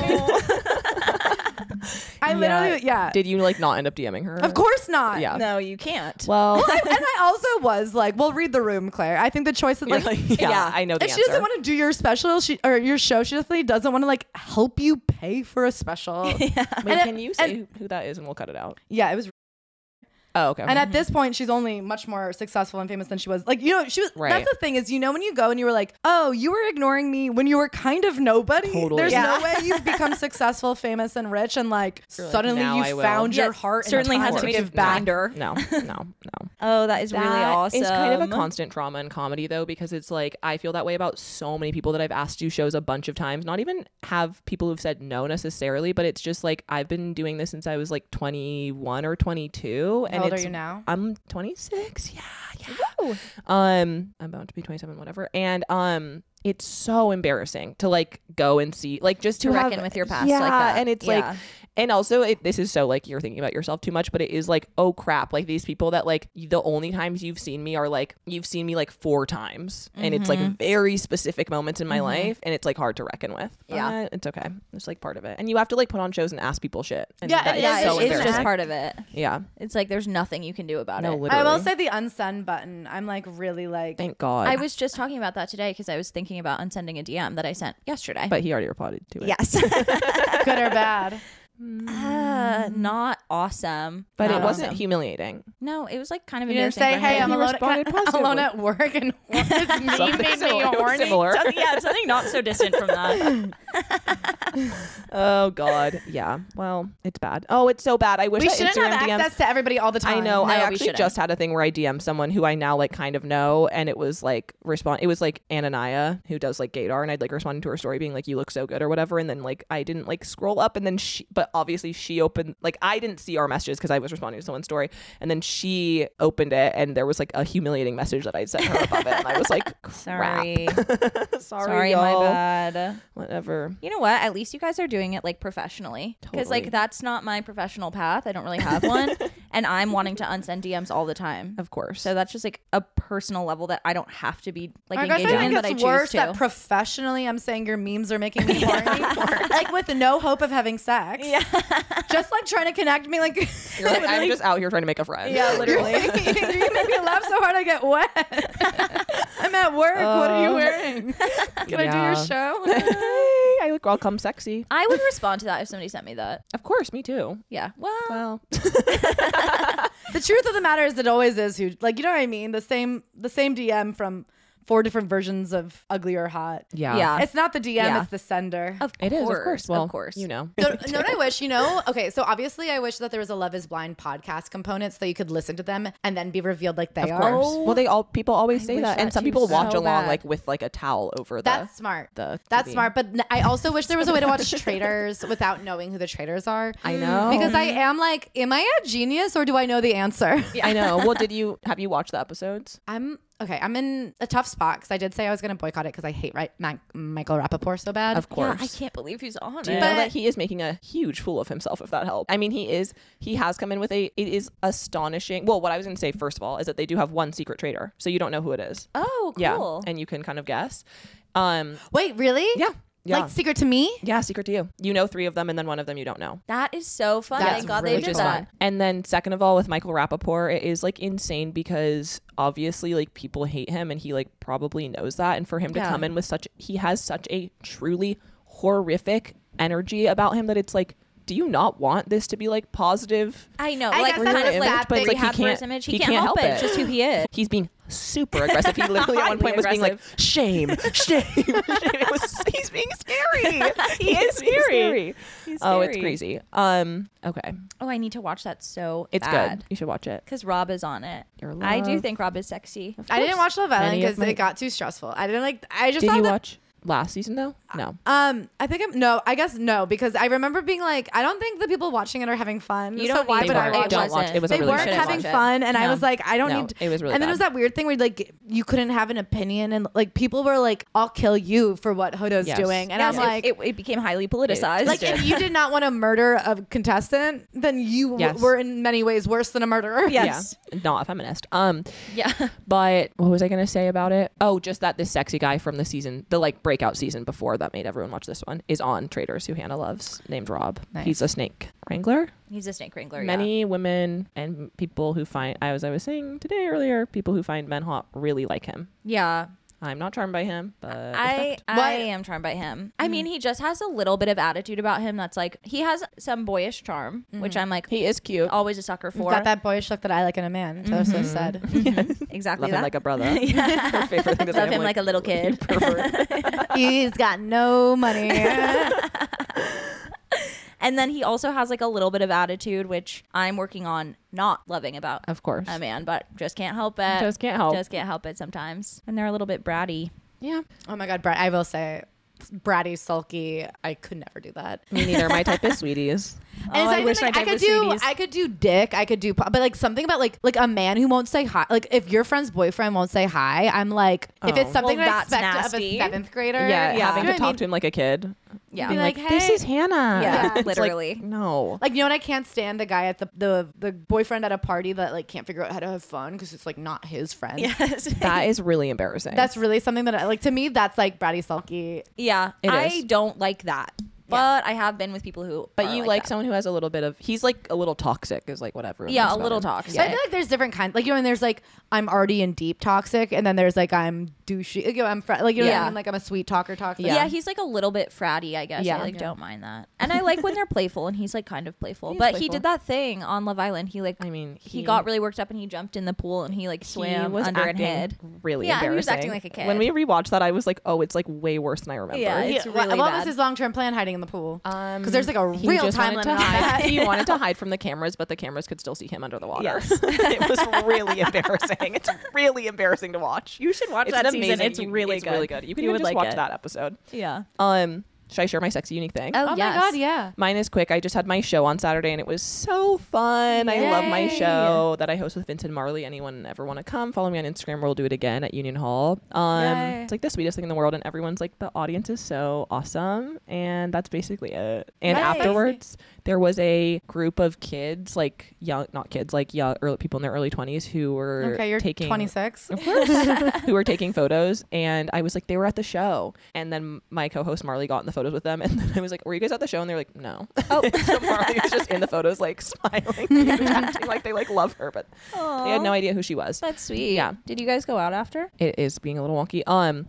saying? I literally, yeah. Did you like not end up DMing her? Of course not. Yeah. No, you can't. Well, And I also was like, well, read the room, Claire. I think the choice is you're like, yeah, I know the if answer. she doesn't want to do your special, or your show, she definitely doesn't want to like help you pay for a special. Wait, And can you say who that is and we'll cut it out? Yeah, it was. Oh, okay. And at this point, she's only much more successful and famous than she was. Like, you know, she was. Right. That's the thing is, you know, when you go and you were like, oh, you were ignoring me when you were kind of nobody. Totally. There's Yeah. no way you've become successful, famous, and rich, and like You're like, suddenly now I you will. found your Yeah, heart. certainly and time hasn't to made give you back. kinder. no. Oh, that is really awesome. It's kind of a constant trauma in comedy though, because it's like I feel that way about so many people that I've asked to do shows a bunch of times. Not even have people who've said no necessarily, but it's just like I've been doing this since I was like 21 or 22. And How old are it's, you now? I'm 26. Yeah. I'm about to be 27, whatever. And it's so embarrassing to like go and see, like just to reckon have, with your past yeah, like that. and it's Yeah. like, and also this is so like you're thinking about yourself too much, but it is like, oh crap, like these people that like the only times you've seen me are like you've seen me like 4 times, and it's like very specific moments in my life, and it's like hard to reckon with. Yeah. But it's okay. It's like part of it, and you have to like put on shows and ask people shit. And Yeah, that it Yeah, is so it is embarrassing. just part of it. Yeah. It's like there's nothing you can do about No, it. literally. I will say the unsend button. I'm like really like. Thank God. I was just talking about that today because I was thinking about unsending a DM that I sent yesterday. but he already replied to it. yes. good or bad. Not awesome. But Not it wasn't awesome. humiliating. No, it was like kind of You didn't embarrassing. say, for "Hey, him. I'm He alone, responded positively. alone at work and it's me Something made me similar. It was horny." similar. Something not so distant from that. Oh God. Yeah. Well, it's bad. Oh, it's so bad. I wish We that shouldn't Instagram have DMs. access to everybody all the time. I know. No, I we actually shouldn't. just had a thing where I DM'd someone who I now like kind of know, and it was like It was like Ananaya who does like Gaydar, and I'd like responded to her story being like, "You look so good" or whatever, and then like I didn't like scroll up, and then but obviously she opened, like I didn't see our messages because I was responding to someone's story, and then she opened it, and there was like a humiliating message that I'd sent her above it, and I was like, crap. Sorry. Sorry, my y'all. bad. Whatever. You know what? At least you guys are doing it like professionally. Because Totally. like that's not my professional path. I don't really have one. And I'm wanting to unsend DMs all the time. Of course. So that's just like a personal level that I don't have to be like I guess engaging I in, think but I it's choose worse to. that professionally I'm saying your memes are making me horny. Like with no hope of having sex. Yeah. Just like trying to connect me like You're like, I'm just out here trying to make a friend. yeah, literally. you make me laugh so hard I get wet. I'm at work. What are you wearing? Can I do your show? I look all come sexy. I would respond to that if somebody sent me that. Of course, me too. Yeah. Well, The truth of the matter is, it always is who, like, you know what I mean? The same DM from 4 different versions of ugly or hot. Yeah. It's not the DM, Yeah. it's the sender. of It is, of course. course. Well, of course. you know. Know what I wish, you know? Okay, so obviously I wish that there was a Love is Blind podcast component so that you could listen to them and then be revealed like they Of are. course. Well, people always say wish that, and that some too people watch so along bad. like with like a towel over That's smart. the That's TV. smart. But I also wish there was a way to watch traitors without knowing who the traitors are. I know. Because I am like, am I a genius or do I know the answer? I know. Well, have you watched the episodes? I'm in a tough spot because I did say I was going to boycott it because I hate Michael Rappaport so bad. Of Yeah, course. I can't believe he's on Do you it. know But- that he is making a huge fool of himself, if that helps? I mean, he has come in with it is astonishing. Well, what I was going to say, first of all, is that they do have one secret traitor. So you don't know who it is. Oh, cool. Yeah. And you can kind of guess. Wait, really? Yeah. Yeah. Like secret to me? Yeah, secret to you. You know 3 of them, and then 1 of them you don't know. That is so fun. That's Thank God really they did fun. that. And then second of all, with Michael Rappaport, it is like insane because obviously like people hate him and he like probably knows that. And for him to come in with he has such a truly horrific energy about him that it's like, do you not want this to be like positive? I know, I like guess kind that's of a like sad but thing. he Like, he had can't- his image. he He can't can't help help it. it. It's just who he is. He's being super aggressive. He literally at one point was being like, shame. He's being scary. He is scary. He's Oh, it's scary. crazy. Okay. Oh, I need to watch that so It's bad. good. You should watch it. Because Rob is on it. Your I do love. think Rob is sexy. I didn't watch Love Island Many of because my- it got too stressful. I didn't like. I just Did thought you that- watch last season though? No. I think I guess no, because I remember being like, I don't think the people watching it are having fun. You so don't why need would to I watch watch it. Don't it? watch. It was They a really weren't shitty having watch it. fun, and I No. was like, I don't No, need. it was really And then there was bad. that weird thing where like you couldn't have an opinion, and like people were like, "I'll kill you for what Huda's Yes. doing," and Yes, I'm like, it became highly politicized. like if you did not want to murder a contestant, then you Yes. were in many ways worse than a murderer. Yes. Yeah. Not a feminist. yeah. But what was I gonna say about it? Oh, just that this sexy guy from the season, the like breakout season before that made everyone watch this one, is on Traders, who Hannah loves, named Rob. Nice. He's a snake wrangler. He's a snake wrangler. Many women and people who find, as I was saying today earlier, people who find men hot really like him. Yeah. I'm not charmed by him, but I respect. am charmed by him. I mean, he just has a little bit of attitude about him that's like, he has some boyish charm, which I'm like, He is cute. always a sucker for. Got that boyish look that I like in a man. Taylor Swift said. Exactly Love that. him like a brother. Her favorite thing to say. Love I'm him like a little kid. pervert. He's got no money. And then he also has like a little bit of attitude, which I'm working on not loving about Of course. a man, but just can't help it. Just can't help. Just can't help it sometimes. And they're a little bit bratty. Yeah. Oh my god, Brad! I will say, bratty, sulky. I could never do that. Me neither. My type is sweeties. And it's not even like, I could do dick, I could do, but like something about like a man who won't say hi. Like if your friend's boyfriend won't say hi, I'm like, if it's something Well, that I that's expect of a nasty. 7th grader, Yeah, having Do you to know what I talk to him like a kid. Yeah. Be Being like, this hey. is Hannah. Yeah, It's like, literally. no. Like, you know what? I can't stand the guy at the boyfriend at a party that like can't figure out how to have fun because it's like not his friend. Yes. That is really embarrassing. That's really something that I like. To me, that's like bratty, sulky. Yeah. It I is. don't like that. But I have been with people who but are you like that. someone who has a little bit of, he's like a little toxic is like whatever. Yeah, a little toxic. So I feel like there's different kinds. Like, you know, and there's like I'm already in deep toxic, and then there's like I'm douchey. Like, you know, I'm like, you know what I Yeah. mean? Like I'm a sweet talker toxic. Yeah. he's like a little bit fratty, I guess. Yeah. I like Yeah. don't mind that. And I like when they're playful, and he's like kind of playful. But he playful. did that thing on Love Island. He like I mean, he got really worked up and he jumped in the pool and he like swam under and acting hid. really Yeah, he embarrassing. was acting like a kid. When we rewatched that, I was like, oh, it's like way worse than I remember. Yeah, He- it's what really what bad. was his long-term plan hiding in the pool? Because there's like a He real just time wanted limit to on hide. that. He wanted to hide from the cameras, but the cameras could still see him under the water. Yes. It was really embarrassing. It's really embarrassing to watch. You should watch It's that an season. amazing- It's really it's good. really good. You can You even would just like watch it. that episode. Yeah. Should I share my sexy unique thing? Oh, Oh yes. my god, yeah. Mine is quick. I just had my show on Saturday and it was so fun. I love my Yay. show that I host with Vincent Marley. Anyone ever want to come, follow me on Instagram. We'll do it again at Union Hall. Yay. It's like the sweetest thing in the world and everyone's like, the audience is so awesome. And that's basically it. And Nice. afterwards, there was a group of kids, like young, not kids, like young, early, people in their early 20s who were Okay, you're taking 26. of course, who were taking photos. And I was like, they were at the show. And then my co-host Marley got in the photos with them. And then I was like, were you guys at the show? And they're like, no. Oh, so Marley was just in the photos, like smiling, acting like they like love her, but they had no idea who she was. That's sweet. Yeah. Did you guys go out after? It is being a little wonky.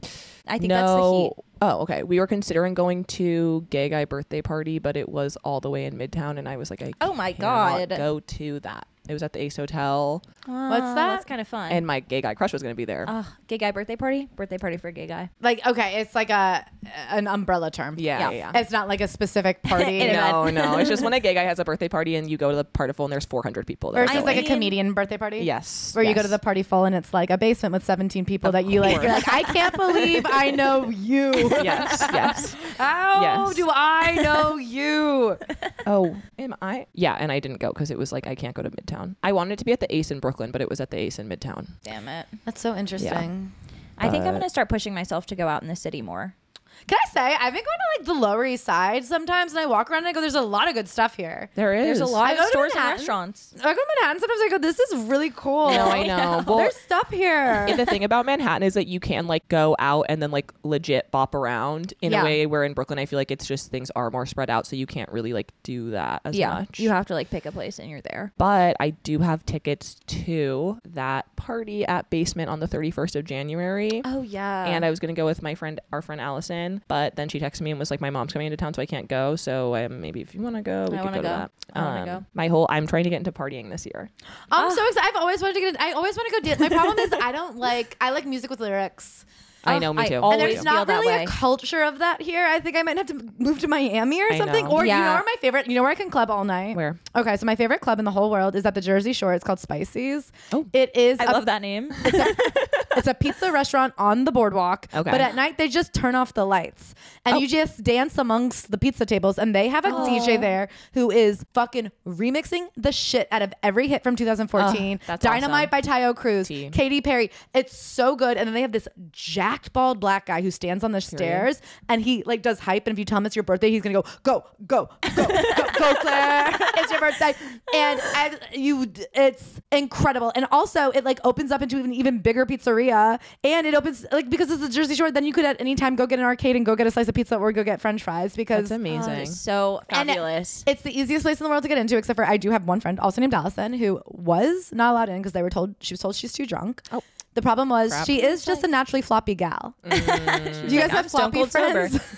I think that's the heat. Oh, okay. We were considering going to Gay Guy birthday party, but it was all the way in Midtown, and I was like, Oh my cannot God. go to that. It was at the Ace Hotel, What's that? That's kind of fun. and my gay guy crush was going to be there. Gay guy birthday party for a gay guy. Like, okay, it's like an umbrella term. Yeah. It's not like a specific party. An No. It's just when a gay guy has a birthday party and you go to the party full and there's 400 people there. Versus like a mean- comedian birthday party. Yes. Where you go to yes. the party full and it's like a basement with 17 people that you like. You're like, I can't believe I know you. Yes. How Yes. do I know you? Oh, am I? Yeah, and I didn't go because it was like I can't go to Midtown. I wanted it to be at the Ace in Brooklyn, but it was at the Ace in Midtown. Damn it. That's so interesting. I think I'm going to start pushing myself to go out in the city more. Can I say, I've been going to like the Lower East Side sometimes, and I walk around and I go, there's a lot of good stuff here. There is. There's a lot I of go to stores and Manhattan. restaurants. I go to Manhattan sometimes, I go, this is really cool. No, I know. Well, There's stuff here. and the thing about Manhattan is that you can like go out and then like legit bop around in Yeah. a way where in Brooklyn I feel like it's just things are more spread out, so you can't really like do that as Yeah, much. you have to like pick a place and you're there. But I do have tickets to that party at Basement on the 31st of January. Oh yeah. And I was going to go with our friend Allison, but then she texted me and was like, my mom's coming into town, so I can't go. So maybe if you want to go, we I could wanna go to go. that. I wanna go. I'm trying to get into partying this year. I'm so excited. I've always wanted to get. I always want to go dance. My problem is I like music with lyrics. I know, me I too. always And there's feel not that really way. a culture of that here. I think I might have to move to Miami or I something. know. Or you Yeah. know where my favorite, you know where I can club all night? Where? Okay, so my favorite club in the whole world is at the Jersey Shore. It's called Spicy's. Oh. It is I love that name. It's a pizza restaurant on the boardwalk. Okay. But at night they just turn off the lights and you just dance amongst the pizza tables. And they have a DJ there who is fucking remixing the shit out of every hit from 2014. that's Dynamite awesome. by Tayo Cruz, Tea. Katy Perry. It's so good. And then they have this jacked bald black guy who stands on the stairs and he like does hype. And if you tell him it's your birthday, he's gonna go Claire, it's your birthday. And it's incredible. And also it like opens up into an even bigger pizzeria, and it opens like because it's the Jersey Shore, then you could at any time go get an arcade and go get a slice of pizza or go get French fries because That's amazing. Oh, so and fabulous. it's the easiest place in the world to get into, except for I do have one friend also named Allison who was not allowed in because she was told she's too drunk. Oh. The problem was Crap. she is just a naturally floppy gal. Do you guys have Stone floppy Cold sober. friends?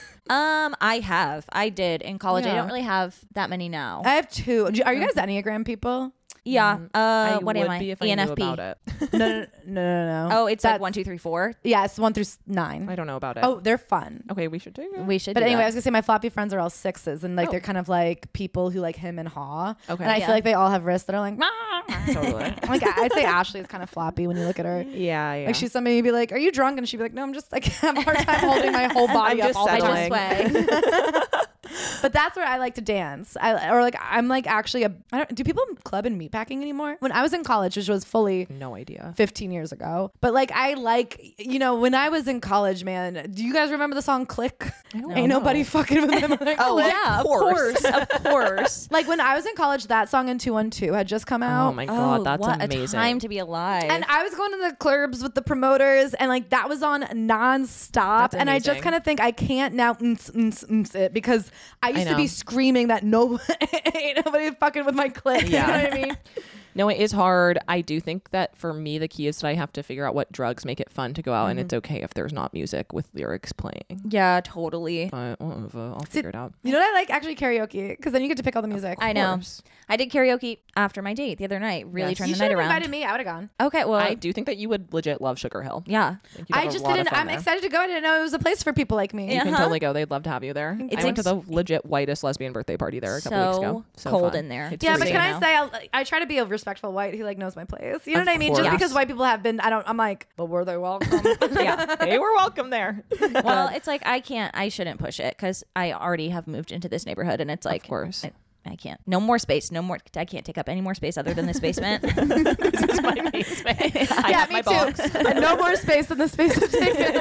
I did in college. I Yeah. don't really have that many now. I have two. Are you guys Enneagram people? Yeah. I What would am I? be if I knew ENFP. about it. No. Oh, it's like That's- 1, 2, 3, 4. Yes, 1 through 9. I don't know about it. Oh, they're fun. Okay, we should do it. We should. But do anyway, I that. was gonna say my floppy friends are all 6s, and like they're kind of like people who like him and haw. Okay. And I Yeah. feel like they all have wrists that are like. Totally. Like I'd say Ashley is kind of floppy when you look at her. Yeah. Like she's somebody you'd be like, "Are you drunk?" And she'd be like, "No, I'm just like have a hard time holding my whole body I'm up just all the settling. time." But that's where I like to dance. I'm like actually do people club in meatpacking anymore? When I was in college, which was fully No idea. 15 years ago. But like I like, when I was in college, man, do you guys remember the song Click? Ain't nobody fucking with them. Like, Oh, Click. yeah, of course, of course. Like when I was in college, that song in 212 had just come out. Oh my god, that's what amazing. a time to be alive. And I was going to the clubs with the promoters, and like that was on nonstop. That's And I just amazing. kind of think I can't now it because I used to know. be screaming that ain't nobody fucking with my click. Yeah. You know what I mean? No, it is hard. I do think that for me, the key is that I have to figure out what drugs make it fun to go out, and it's okay if there's not music with lyrics playing. yeah, totally. But I'll figure it out. You know what I like? Actually, karaoke, because then you get to pick all the music. I know. course. I did karaoke after my date the other night. Really Yes. turned You the should night have around. invited me. I would have gone. Okay, well, I do think that you would legit love Sugar Hill. yeah. Think you'd have I a just lot of didn't. fun I'm there. excited to go. I didn't know it was a place for people like me. You can Uh-huh. totally go. They'd love to have you there. It's I went to the legit whitest lesbian birthday party there a couple weeks ago. So cold fun. in there. It's Yeah, but freezing. can now. I say I try to be a respectful white who like knows my place. You know Of what I mean? Just course. because white people have been, I'm like, but were they welcome? yeah, they were welcome there. Well, it's like I shouldn't push it because I already have moved into this neighborhood, and it's like, Of course. I can't. No more space. No more. I can't take up any more space other than this basement. This is my basement. I yeah, have me my too. box. No more space in the space of taken.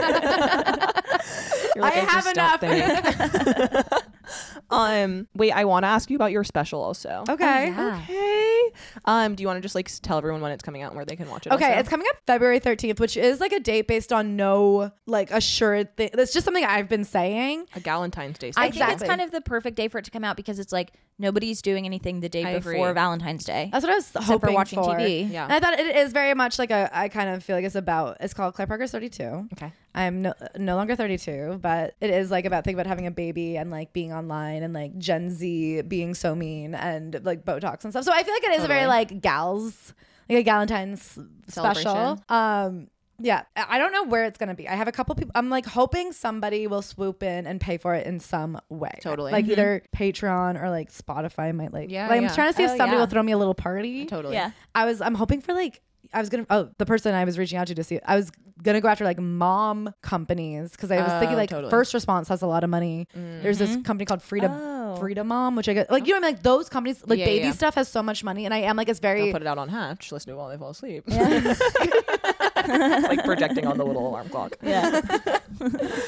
You're like, I have just stopped enough. there. Wait, I want to ask you about your special also. Okay. yeah. Okay. Do you want to just like tell everyone when it's coming out and where they can watch it? Okay, also? it's coming up February 13th, which is like a date based on no like assured thing. That's just something I've been saying. a Galentine's Day I special. think it's Exactly. kind of the perfect day for it to come out because it's like nobody's doing anything the day I before agree. Valentine's Day. That's what I was Except hoping for watching TV. Yeah. And I thought it is very much like I kind of feel like it's called Claire Parker's 32. Okay. I'm no longer 32, but it is like about thinking about having a baby and like being online and like Gen Z being so mean and like Botox and stuff. So I feel like it is a very like gals, like a Galentine's special. Yeah, I don't know where it's gonna be. I have a couple people. I'm like hoping somebody will swoop in and pay for it in some way. Totally. like either Patreon or like Spotify might like. Yeah, like, yeah. I'm trying to see if Oh, somebody yeah. will throw me a little party. Totally. Yeah. I'm hoping for like the person I was reaching out to see. I was gonna go after like mom companies because I was thinking like totally. First Response has a lot of money. There's this company called Frida Mom, which I get like I mean like those companies like Yeah, baby yeah. stuff has so much money, and I am like it's very They'll put it out on Hatch. Listen to it while they fall asleep. It's like projecting on the little alarm clock. Yeah.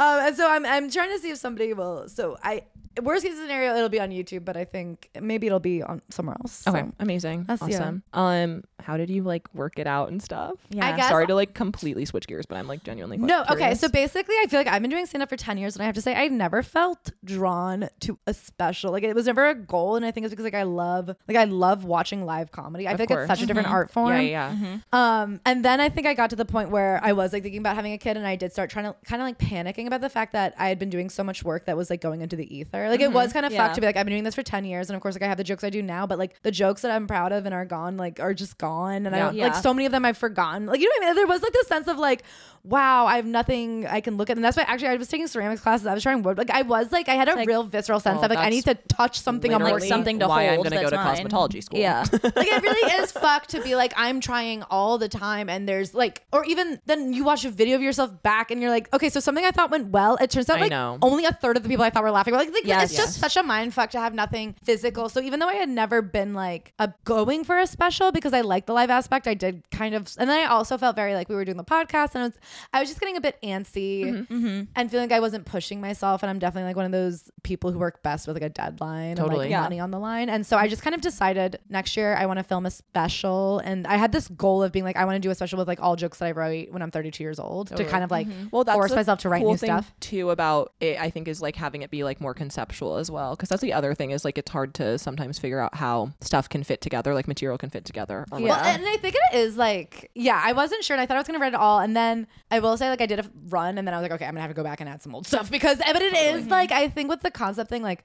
And so I'm trying to see if somebody will. So worst case scenario, it'll be on YouTube, but I think maybe it'll be on somewhere else. Okay, So. amazing, That's- awesome. How did you like work it out and stuff? Yeah. I guess- Sorry to like completely switch gears, but I'm like genuinely quite No, okay. curious. So basically, I feel like I've been doing stand up for 10 years, and I have to say, I never felt drawn to a special. Like, it was never a goal, and I think it's because like I love watching live comedy. I feel like it's such a different art form. Yeah. And then I think I got to the point where I was like thinking about having a kid, and I did start trying to kind of like panicking about the fact that I had been doing so much work that was like going into the ether. Like it was kind of fucked to be like, I've been doing this for 10 years, and of course like I have the jokes I do now, but like the jokes that I'm proud of and are gone like are just gone, and I don't, like so many of them I've forgotten. Like, you know what I mean? There was like this sense of like, wow, I have nothing I can look at. And that's why actually I was taking ceramics classes. I was trying wood. Like I had a real visceral sense of like, I need to touch something. I'm literally working something to why hold. I'm gonna go to that's mine. cosmetology school. Yeah. like it really is fucked to be like, I'm trying all the time, and there's like, or even then you watch a video of yourself back and you're like, okay, so something I thought went well, it turns out like only a third of the people I thought were laughing were like it's just such a mind fuck to have nothing physical. So even though I had never been like going for a special because I like the live aspect, I did kind of, and then I also felt very like we were doing the podcast, and I was just getting a bit antsy and feeling like I wasn't pushing myself, and I'm definitely like one of those people who work best with like a deadline and like money on the line. And so I just kind of decided next year I want to film a special, and I had this goal of being like, I want to do a special with like all jokes that I wrote when I'm 32 years old to kind of like force myself to write new stuff too about it. I think is like having it be like more conceptual as well, because that's the other thing is like it's hard to sometimes figure out how stuff can fit together, like material can fit together. Well, and I think it is like, I wasn't sure, and I thought I was gonna write it all, and then I will say like I did a run, and then I was like, okay, I'm gonna have to go back and add some old stuff but it is like, I think with the concept thing, like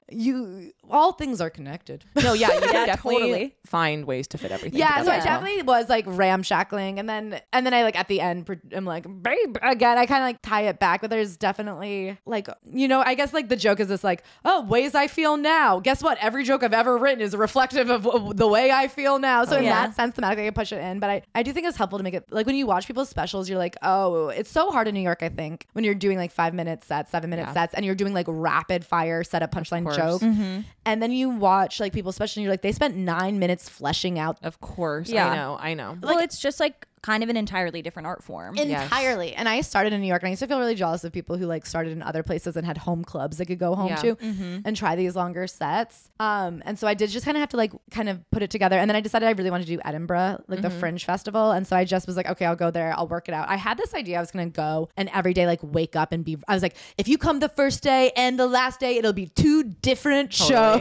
all things are connected. No, you can definitely find ways to fit everything together. So I definitely was like ramshackling, and then I like at the end I'm like, babe, again, I kind of like tie it back, but there's definitely like, you know, I guess like the joke is this like, oh, ways I feel now. Guess what? Every joke I've ever written is reflective of the way I feel now. So in that sense, thematically I push it in, but I do think it's helpful to make it like when you watch people's specials, you're like, oh, it's so hard in New York, I think, when you're doing like 5-minute sets, 7-minute sets, and you're doing like rapid fire setup punchline joke. And then you watch like people, especially, you're like, they spent 9 minutes fleshing out. Of course. Yeah. I know. Well, it's just like kind of an entirely different art form. Entirely. And I started in New York, and I used to feel really jealous of people who like started in other places and had home clubs they could go home to and try these longer sets. And so I did just kind of have to like kind of put it together. And then I decided I really wanted to do Edinburgh, like the Fringe Festival. And so I just was like, okay, I'll go there. I'll work it out. I had this idea I was going to go and every day like wake up and I was like, if you come the first day and the last day, it'll be 2 different shows.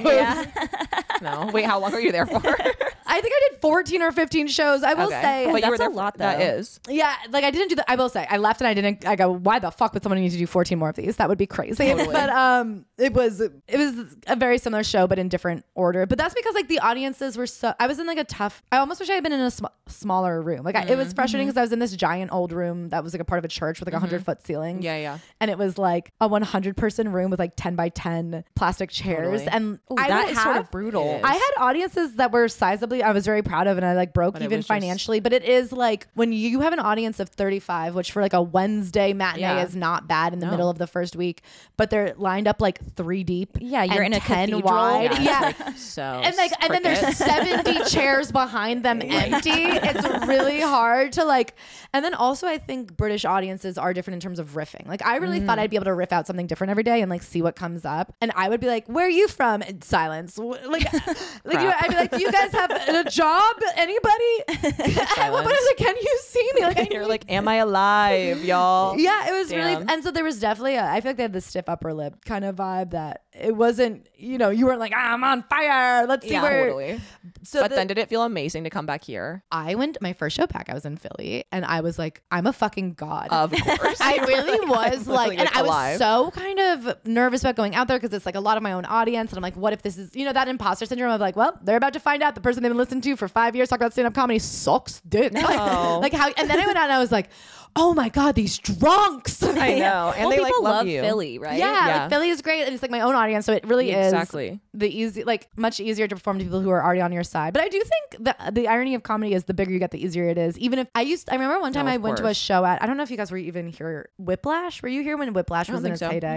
No, wait, how long are you there for? I think I did 14 or 15 shows. I will say, but you were that's there a lot, though. That is. Yeah, like I didn't do that. I will say I left and I go, why the fuck would someone need to do 14 more of these? That would be crazy. But it was a very similar show, but in different order. But that's because like the audiences were so, I was in like a tough, I almost wish I had been in a smaller room. Like it was frustrating because I was in this giant old room that was like a part of a church with like 100-foot ceilings. Yeah. And it was like a 100-person room with like 10 by 10 plastic chairs. And that is sort of brutal. I had audiences that were sizably, I was very proud of, and I like broke even financially. But it is like when you have an audience of 35, which for like a Wednesday matinee is not bad in the middle of the first week, but they're lined up like 3 deep. Yeah, you're in a 10 cathedral. wide. Yeah. So And then there's 70 chairs behind them empty. It's really hard to like. And then also I think British audiences are different in terms of riffing. Like I really thought I'd be able to riff out something different every day and like see what comes up. And I would be like, where are you from? And silence. Like I'd be like, do you guys have a job? Anybody? At one point I was like, can you see me? Like you're like, am I alive, y'all? Yeah, it was really, and so there was definitely I feel like they had this stiff upper lip kind of vibe that it wasn't, you know, you weren't like, I'm on fire. Let's see where. Totally. So but then did it feel amazing to come back here? I went my first show back. I was in Philly, and I was like, I'm a fucking god. Of course, I really was like, and I was alive. so kind of nervous about going out there because it's like a lot of my own audience, and I'm like, what if this is, you know, that imposter syndrome of like, well, they're about to find out the person they've been listening to for 5 years talk about stand-up comedy sucks dick. Like how, and then I went out and I was like, oh my god, these drunks. I know, and well, they people like love love you. Philly, right? Yeah, like Philly is great, and it's like my own audience, so it really is exactly the easy, like much easier to perform to people who are already on your side. But I do think the irony of comedy is the bigger you get, the easier it is. Even if I remember one time I went to a show at, I don't know if you guys were even here, Whiplash. Were you here when Whiplash was in its heyday?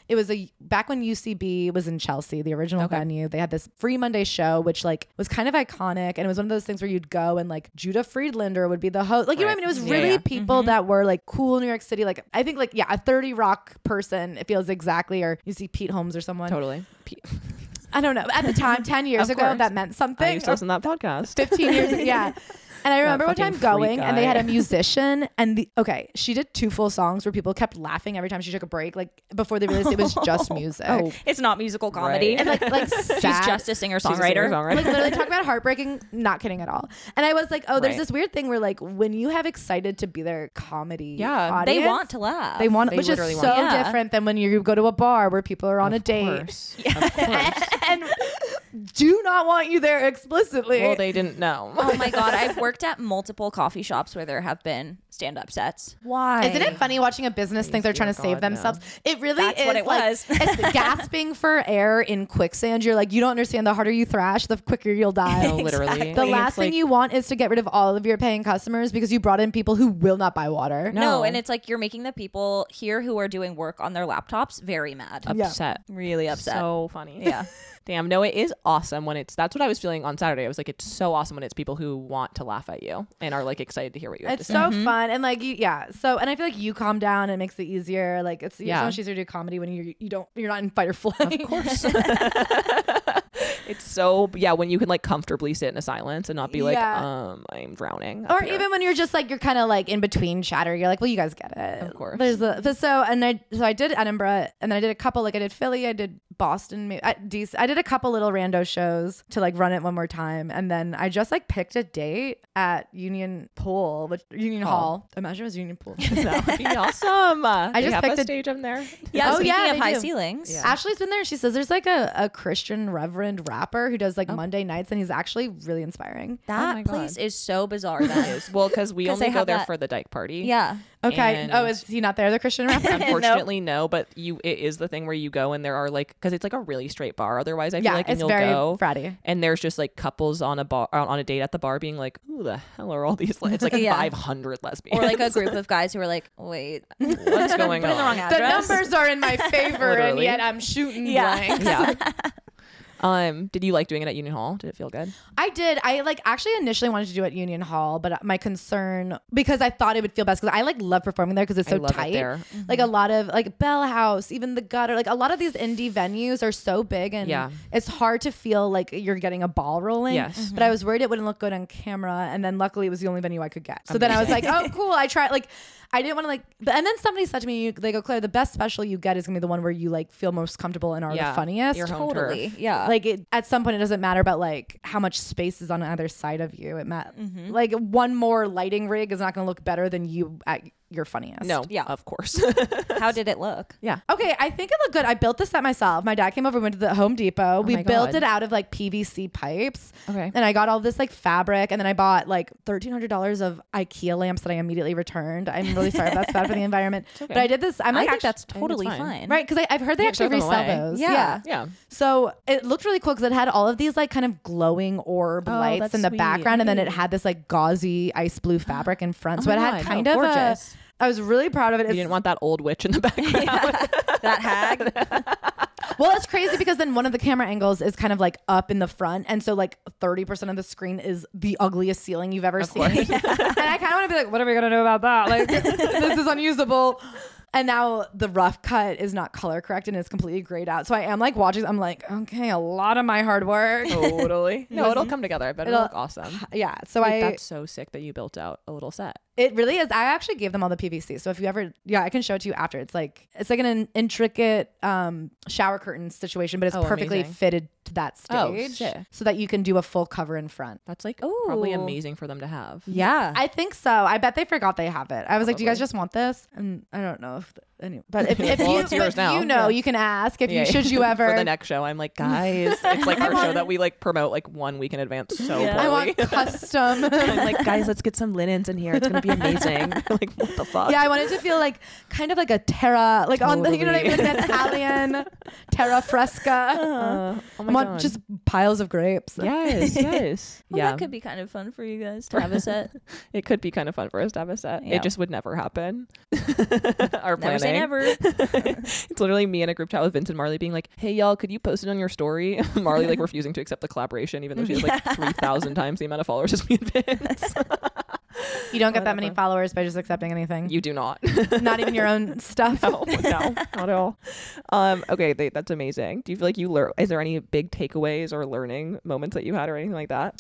it was back when UCB was in Chelsea, the original venue. They had this free Monday show, which like was kind of iconic, and it was one of those things where you'd go and like Judah Friedlander would be the host. Like, you know what I mean? It was really people that were like cool in New York City. Like, I think like, a 30 Rock person, it feels exactly, or you see Pete Holmes or someone. Totally. I don't know. At the time, 10 years ago, that meant something. I used to listen to that podcast. 15 years ago, yeah. And I remember one time going and they had a musician and she did 2 full songs where people kept laughing every time she took a break, like before they realized it was just music. It's not musical comedy. And like She's sad. just a singer-songwriter. Like literally talk about heartbreaking, not kidding at all. And I was like, there's this weird thing where like when you have excited to be their comedy audience, they want to laugh. They want, which is so different than when you go to a bar where people are on a date. And do not want you there explicitly. Well, they didn't know. Oh my God. I've worked at multiple coffee shops where there have been stand-up sets. Why? Isn't it funny watching a business think they're trying to save themselves? No. It really That's is. what it was. It's gasping for air in quicksand. You're like, you don't understand. The harder you thrash, the quicker you'll die. No, literally. Exactly. The last thing you want is to get rid of all of your paying customers because you brought in people who will not buy water. No, and it's like you're making the people here who are doing work on their laptops very mad. Upset. Really upset. So funny. Yeah. Damn, no, it is awesome when that's what I was feeling on Saturday. I was like, it's so awesome when it's people who want to laugh at you and are like excited to hear what you have to say. It's so fun. And like, so, and I feel like you calm down and it makes it easier. Like it's so much easier to do comedy when you're not in fight or flight. Of course. It's so, when you can like comfortably sit in a silence and not be like, I'm drowning. Or even when you're just like, you're kind of like in between chatter. You're like, well, you guys get it. Of course. I did Edinburgh and then I did a couple, like I did Philly, I did Boston, I did a couple little rando shows to like run it one more time. And then I just like picked a date at Union Hall. Imagine it was Union Pool. That would be awesome. I just have picked a stage up there. Yeah, speaking of they high do. ceilings. Yeah. Ashley's been there. She says there's like a Christian Reverend rapper who does like Monday nights and he's actually really inspiring. That place is so bizarre. That is. Well, because we only they go have there that- for the Dyke Party. Yeah. Okay. And- Is he not there, the Christian rapper? Unfortunately, no. But it is the thing where you go and there are like, because it's like a really straight bar. Otherwise, I feel like and it's you'll very go fratty. and there's just like couples on a bar on a date at the bar being like, who the hell are all these? It's like 500 lesbians, Or like a group of guys who are like, wait, what's going put in the wrong on? The address. numbers are in my favor and Literally. yet I'm shooting Yeah. blanks. Yeah. Did you like doing it at Union Hall? Did it feel good? I did. I like actually initially wanted to do it at Union Hall, but my concern, because I thought it would feel best, because I like love performing there because it's so love it tight. there. Like a lot of like Bell House, even the Gutter, like a lot of these indie venues are so big and it's hard to feel like you're getting a ball rolling. Yes. But I was worried it wouldn't look good on camera, and then luckily it was the only venue I could get. So then I was like, oh cool. I tried I didn't want to and then somebody said to me, they go, Claire, the best special you get is gonna be the one where you like feel most comfortable and are the funniest. Your home totally. turf. Yeah. Like at some point it doesn't matter about like how much space is on either side of you. It like one more lighting rig is not going to look better than you at your funniest. No. Yeah. Of course. How did it look? Yeah. Okay, I think it looked good. I built the set myself. My dad came over, we went to the Home Depot. We my built God. it out of like PVC pipes. Okay. And I got all this like fabric, and then I bought like $1,300 of IKEA lamps that I immediately returned. I'm really sorry if that's bad for the environment. okay. But I did this. I'm I like, think that's it's totally fine. fine. right, because I've heard they You actually throw them resell away. those. Yeah. Yeah. So it looked really cool because it had all of these like kind of glowing orb lights that's in the sweet. background, and then it had this like gauzy ice blue fabric in front. So my it had God. kind Oh, of gorgeous. I was really proud of it. You didn't want that old witch in the background. That hag. Well, it's crazy because then one of the camera angles is kind of like up in the front, and so like 30% of the screen is the ugliest ceiling you've ever seen. And I kind of want to be like, what are we gonna do about that? Like, this is unusable. And now the rough cut is not color corrected and it's completely grayed out. So I am like watching. I'm like, okay, a lot of my hard work. Totally. No, it'll come together. I bet it'll look awesome. Yeah. So That's so sick that you built out a little set. It really is. I actually gave them all the PVC. So if you ever, I can show it to you after. It's like an intricate shower curtain situation, but it's perfectly amazing. fitted to that Oh, stage shit. so that you can do a full cover in front. That's like probably Ooh. amazing for them to have. Yeah. I think so. I bet they forgot they have it. I was like, do you guys Probably. just want this? And I don't know if but if Well, you, it's yours but now. you know, Yeah. you can ask if Yeah, you should you ever. For the next show, I'm like, guys, it's like our show that we like promote like 1 week in advance so Yeah. I poorly. want custom. I'm like, guys, let's get some linens in here. It's gonna be amazing. Like, what the fuck? Yeah, I wanted to feel like kind of like a Terra, like on the, you know what I mean, like an Italian wine, terra fresca. Oh I my want God. just piles of grapes. Yes. Well, Yeah. that could be kind of fun for you guys to have a set. It could be kind of fun for us to have a set. Yeah. It just would never happen. Our Never say planning. never. It's literally me in a group chat with Vince and Marley being like, hey y'all, could you post it on your story? Marley like refusing to accept the collaboration even though she has like 3,000 times the amount of followers as me and Vince. You don't get that many followers by just accepting anything. You do not. Not even your own stuff. No, not at all. Okay, that's amazing. Do you feel like you learn? Is there any big takeaways or learning moments that you had or anything like that?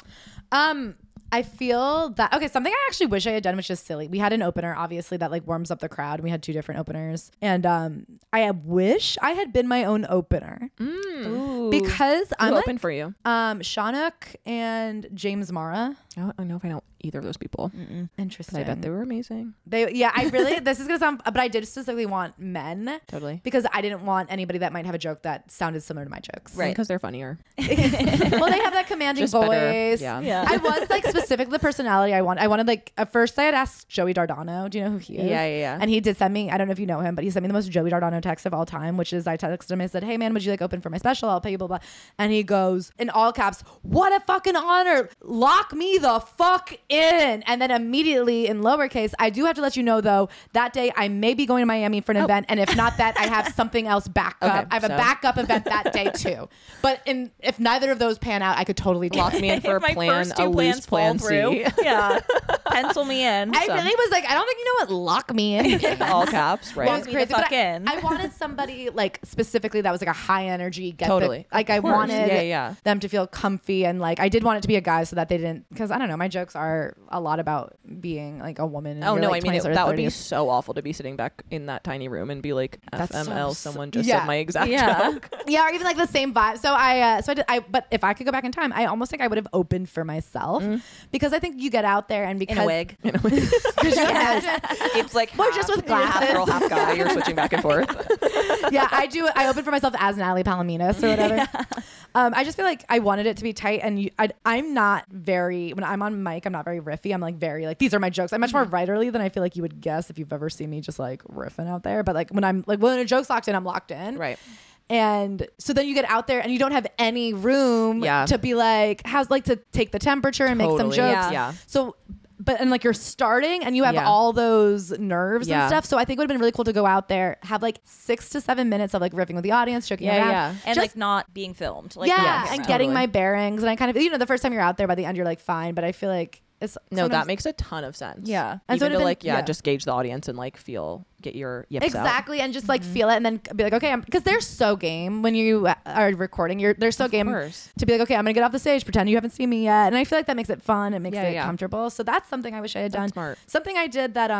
I feel that something I actually wish I had done, which is silly. We had an opener, obviously, that like warms up the crowd. We had 2 different openers, and I wish I had been my own opener because I'm I'm open for you. Shawnuk and James Mara. I don't know if I know either of those people. Interesting. But I bet they were amazing. I really, this is gonna sound, but I did specifically want men. Totally. Because I didn't want anybody that might have a joke that sounded similar to my jokes. Right. Because they're funnier. Well, they have that commanding Just voice. better. Yeah. I was like specific the personality I wanted like at first I had asked Joey Dardano. Do you know who he is? Yeah. And he did send me, I don't know if you know him, but he sent me the most Joey Dardano text of all time, which is I texted him and said, hey man, would you like open for my special? I'll pay you, blah, blah. And he goes in all caps, what a fucking honor. Lock me the fuck in. And then immediately in lowercase, I do have to let you know though, that day I may be going to Miami for an event. And if not that, I have something else backup. Okay, I have a backup event that day too. But if neither of those pan out, I could totally do Lock it. me in for If my a plan, first 2 a loose plans plan fall through, C. yeah, pencil me in. I really was like, I don't think you know what lock me in means. All caps, right? Well, it's Me the crazy, but fuck in. I wanted somebody like specifically that was like a high energy. Totally. Like I Of course. wanted Yeah. them to feel comfy and like I did want it to be a guy so that they didn't, because I don't know, my jokes are a lot about being like a woman. Oh no, like I mean 20s or that would be 30s. so awful to be sitting back in that tiny room and be like, That's FML, so- someone just yeah. said my exact Yeah. joke. Yeah, or even like the same vibe. So I did. But if I could go back in time, I almost think I would have opened for myself because I think you get out there and because in a wig. It's like We're just with half glasses. girl, half guy. You're switching back and forth. Yeah, I do. I open for myself as Natalie Palaminas or whatever. I just feel like I wanted it to be tight, and I'm not very, when I'm on mic, I'm not very riffy. I'm like very like, these are my jokes. I'm much more writerly than I feel like you would guess if you've ever seen me just like riffing out there. But like when a joke's locked in, I'm locked in. Right. And so then you get out there and you don't have any room Yeah. to be like, how's like to take the temperature and make some Totally. jokes. Yeah. So, but and like you're starting and you have Yeah. all those nerves Yeah. and stuff. So I think it would have been really cool to go out there, have like 6 to 7 minutes of like riffing with the audience, joking Yeah, around. yeah. And Just- like not being filmed. Like, yeah, not and around. getting Totally. my bearings. And I kind of, the first time you're out there, by the end you're like fine. But I feel like it's No, sometimes- that makes a ton of sense. Yeah. And so Even it'd to been- like, yeah. just gauge the audience and like get your yips out. exactly, and just like feel it, and then be like, okay, because they're so game when you are recording. They're so game course. to be like, okay, I'm gonna get off the stage, pretend you haven't seen me yet, and I feel like that makes it fun. It makes Yeah, it yeah. comfortable. So that's something I wish I had done. smart. Something I did that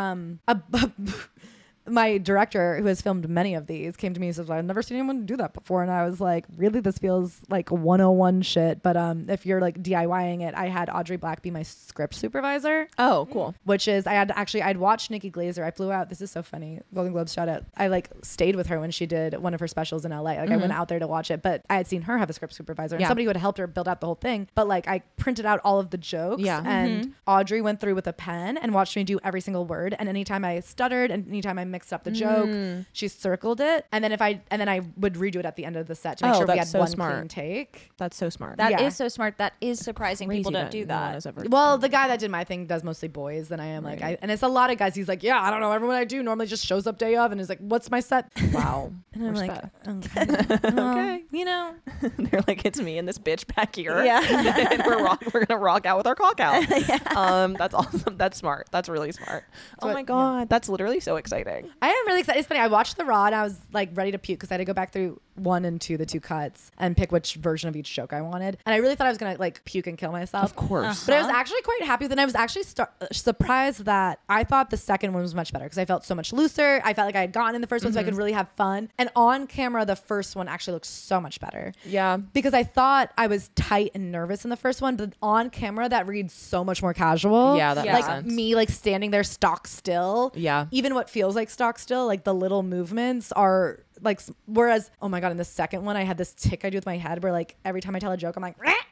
my director, who has filmed many of these, came to me and says, I've never seen anyone do that before. And I was like, really, this feels like 101 shit. But if you're like DIYing it, I had Audrey Black be my script supervisor. Oh, cool. Which is, I'd watched Nikki Glazer. I flew out. This is so funny. Golden Globes shout out. I like stayed with her when she did one of her specials in LA. Like I went out there to watch it, but I had seen her have a script supervisor and Yeah. somebody who had helped her build out the whole thing. But like I printed out all of the jokes Yeah. and Audrey went through with a pen and watched me do every single word. And anytime I stuttered and anytime I mixed up the joke, she circled it. And then I would redo it at the end of the set to make Oh, sure we had that's so one smart. clean take. That's so smart. That is Yeah. so smart. That is surprising. People Crazy don't do no one that. has ever- Well, the guy that did my thing does mostly boys, and I am like, and it's a lot of guys. He's like, yeah, I don't know. Everyone I do normally just shows up day of and is like, what's my set? Wow. And I'm Respect. like, okay, Okay. you know, They're like, it's me and this bitch back here. Yeah. And we're gonna rock out with our cock out. That's awesome. That's smart. That's really smart. Oh my god, that's literally so exciting. I am really excited. It's funny. I watched the Raw and I was like ready to puke because I had to go back through 1 and 2, the 2 cuts, and pick which version of each joke I wanted. And I really thought I was gonna like puke and kill myself. Of course. But I was actually quite happy with it. And I was actually surprised that I thought the second one was much better because I felt so much looser. I felt like I had gotten in the first one so I could really have fun. And on camera, the first one actually looks so much better. Yeah. Because I thought I was tight and nervous in the first one, but on camera that reads so much more casual. Yeah, that Yeah. makes like sense. me like standing there stock still. Yeah. Even what feels like stock still, like the little movements are like, whereas, oh my God, in the second one, I had this tick I do with my head where like every time I tell a joke, I'm like,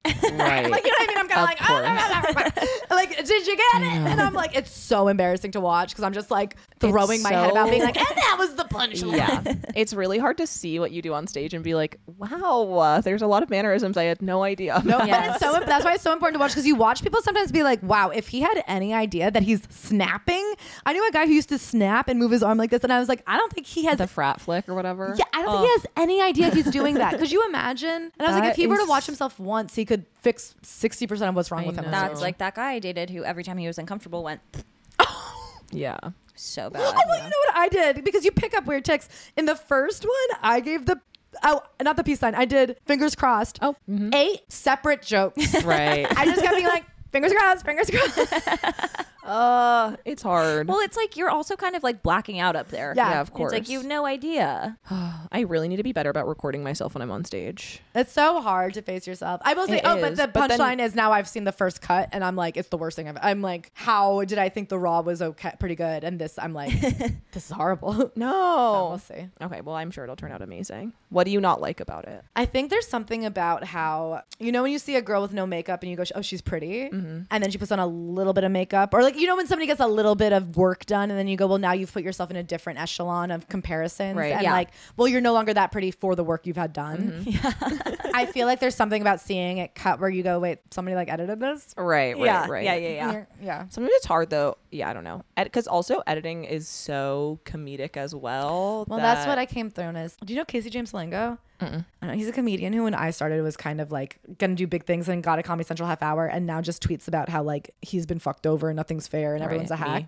Right. Like, you know what I mean? I'm kind of like, like, did you get it? And I'm like, it's so embarrassing to watch because I'm just like throwing my head about being like, and that was the punchline. Yeah. It's really hard to see what you do on stage and be like, wow, there's a lot of mannerisms I had no idea. No, Yes. but that's why it's so important to watch because you watch people sometimes be like, wow, if he had any idea that he's snapping. I knew a guy who used to snap and move his arm like this, and I was like, I don't think he has The frat flick or whatever. Yeah, I don't think he has any idea he's doing that. Could you imagine? And I was like, if he were to watch himself once, he could fix 60% of what's wrong with him. know. That's like that guy I dated who every time he was uncomfortable went Yeah. so bad. Oh, well, you know what I did? Because you pick up weird ticks. In the first one, I gave not the peace sign. I did fingers crossed. Oh. 8 separate jokes. Right. I just kept being like, fingers crossed, fingers crossed. It's hard. Well, it's like you're also kind of like blacking out up there. Yeah. Yeah, of course. It's like you have no idea. I really need to be better about recording myself when I'm on stage. It's so hard to face yourself. I will say, It but is, the but then- punchline is now I've seen the first cut and I'm like, it's the worst thing ever. I'm like, how did I think the raw was okay, pretty good? And this, I'm like, this is horrible. So No. we'll see. Okay, well, I'm sure it'll turn out amazing. What do you not like about it? I think there's something about how, you know, when you see a girl with no makeup and you go, oh, she's pretty. And then she puts on a little bit of makeup. Or like, you know, when somebody gets a little bit of work done and then you go, well, now you've put yourself in a different echelon of comparisons. Right. And Yeah. like, well, you're no longer that pretty for the work you've had done. I feel like there's something about seeing it cut where you go, wait, somebody like edited this? Right, right. Yeah. Sometimes it's hard though. Yeah, I don't know. Because also editing is so comedic as well. Well, that's what I came thrown as. Do you know Casey James Salengo? I know, he's a comedian who, when I started, was kind of like gonna do big things and got a Comedy Central half hour, and now just tweets about how like he's been fucked over and nothing's fair and everyone's a hack.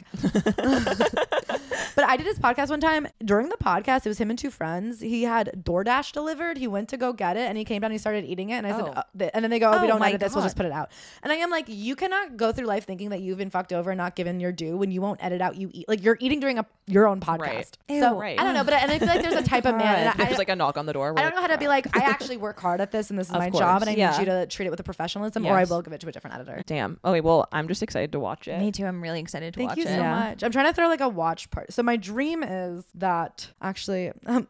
But I did his podcast one time. During the podcast, it was him and 2 friends. He had DoorDash delivered. He went to go get it, and he came down. And he started eating it, and I said, and then they go, "Oh, we don't my edit this. We'll God. just put it out." And I am like, you cannot go through life thinking that you've been fucked over and not given your due when you won't edit out you eat. Like you're eating during your own podcast. Right. So Right. I don't know, but and I feel like there's a type of man. And There's like a knock on the door. I don't know how to be like, I actually work hard at this and this is Of my course. job and I Yeah. need you to treat it with a professionalism or I Yes. will give it to a different editor. Damn. Okay, well, I'm just excited to watch it. Me too. I'm really excited to Thank watch you it. so much. I'm trying to throw like a watch part. So my dream is that actually,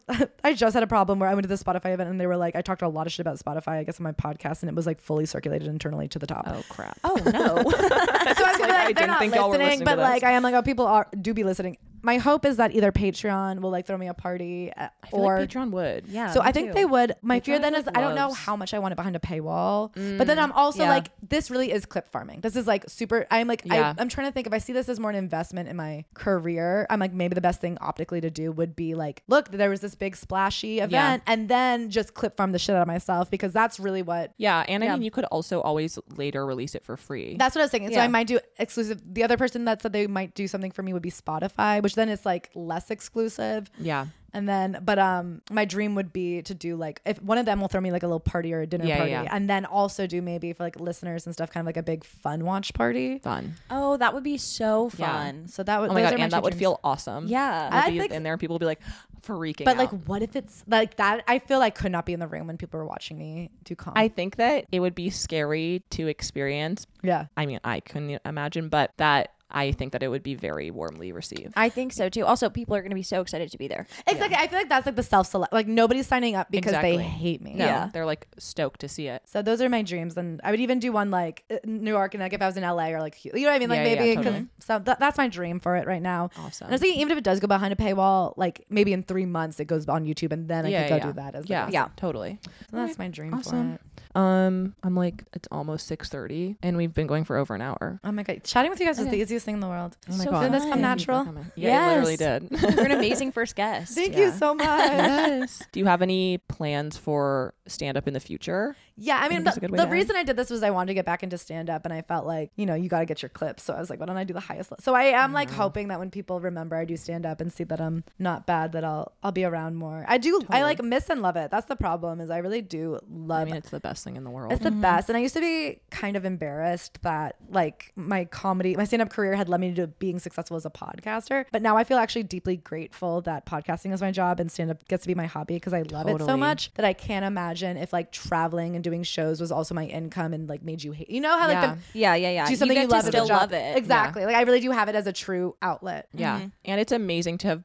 I just had a problem where I went to the Spotify event and they were like, I talked a lot of shit about Spotify, I guess, on my podcast, and it was like fully circulated internally to the top. Oh crap. Oh no. So I was gonna be I like, they're didn't not think y'all were listening, listening but to like this. I am like, oh, people do be listening. My hope is that either Patreon will like throw me a party I feel or like Patreon would. Yeah. so me I think too. they would. My fear Patreon, then like, is I don't know loves- how much I want it behind a paywall. But then I'm also Yeah. like, this really is clip farming. This is like super. I'm like, Yeah. I'm trying to think if I see this as more an investment in my career. I'm like, maybe the best thing optically to do would be like, look, there was this big splashy event, and then just clip farm the shit out of myself because that's really what. Yeah, and I Yeah. mean, you could also always later release it for free. That's what I was thinking. So Yeah. I might do exclusive. The other person that said they might do something for me would be Spotify, which then it's like less exclusive. yeah. And then, but my dream would be to do like, if one of them will throw me like a little party or a dinner Yeah, party, yeah. and then also do maybe for like listeners and stuff, kind of like a big fun watch party. Fun. Oh, that would be so Yeah. fun. So that would, Oh my those god, are and that two would dreams. feel awesome. Yeah. I I'd be think- in there and people would be like freaking But out. like, what if it's like that? I feel I could not be in the room when people were watching me do comedy. I think that it would be scary to experience. Yeah. I mean, I couldn't imagine, but that I think that it would be very warmly received. I think so too. Also, people are going to be so excited to be there. Exactly. I feel like that's like the self-select. Like nobody's signing up because Exactly. they hate me. No, Yeah. they're like stoked to see it. So those are my dreams, and I would even do one like New York, and like if I was in LA or like, you know what I mean, like Yeah, yeah, maybe because totally. so that's my dream for it right now. Awesome. And I was thinking even if it does go behind a paywall, like maybe in 3 months it goes on YouTube, and then I could go do that as yeah, like, yeah, totally. So that's my dream Awesome. for it. I'm like, it's almost 6:30 and we've been going for over an hour. Oh my god, chatting with you guys is the easiest thing in the world. Oh my So god. Didn't this come fun. natural? Yeah, it literally Yes. did. You're an amazing first guest. Thank Yeah. you so much. Yes. Do you have any plans for stand up in the future? Yeah, I mean, that's a good way the to reason I did this was I wanted to get back into stand up, and I felt like, you know, you got to get your clips. So I was like, why don't I do the highest? So I am like hoping that when people remember I do stand up and see that I'm not bad, that I'll be around more. I do. I like miss and love it. That's the problem. Is I really do love. I mean, it's the best thing in the world. It's the best. And I used to be kind of embarrassed that like my stand-up career had led me to being successful as a podcaster. But now I feel actually deeply grateful that podcasting is my job and stand-up gets to be my hobby because I love it so Totally. much that I can't imagine if like traveling and doing shows was also my income and like made you hate. You know how like Yeah. Yeah. do something you, get love to as a still job. love it. Exactly. Like I really do have it as a true outlet. Yeah. And it's amazing to have built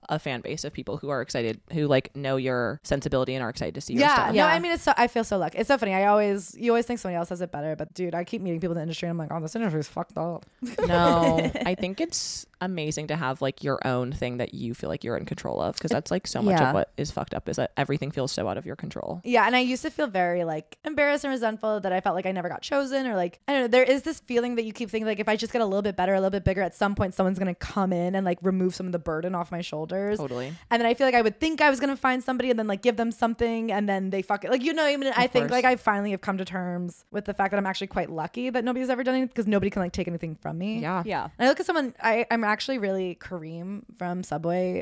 a fan base of people who are excited, who like know your sensibility and are excited to see your Yeah, stuff. no, I mean, I feel so lucky. It's so funny. You always think somebody else has it better, but dude, I keep meeting people in the industry and I'm like, oh, this industry is fucked up. No, I think it's amazing to have like your own thing that you feel like you're in control of, because that's like so much of what is fucked up, is that everything feels so out of your control. Yeah, and I used to feel very like embarrassed and resentful that I felt like I never got chosen, or like, I don't know, there is this feeling that you keep thinking like if I just get a little bit better, a little bit bigger, at some point someone's gonna come in and like remove some of the burden off my shoulders. Totally. And then I feel like I would think I was gonna find somebody and then like give them something and then they fuck it. Like, you know, I mean, I think like I finally have come to terms with the fact that I'm actually quite lucky that nobody's ever done it, because nobody can like take anything from me. Yeah. Yeah. And I look at someone, I'm actually really Kareem from Subway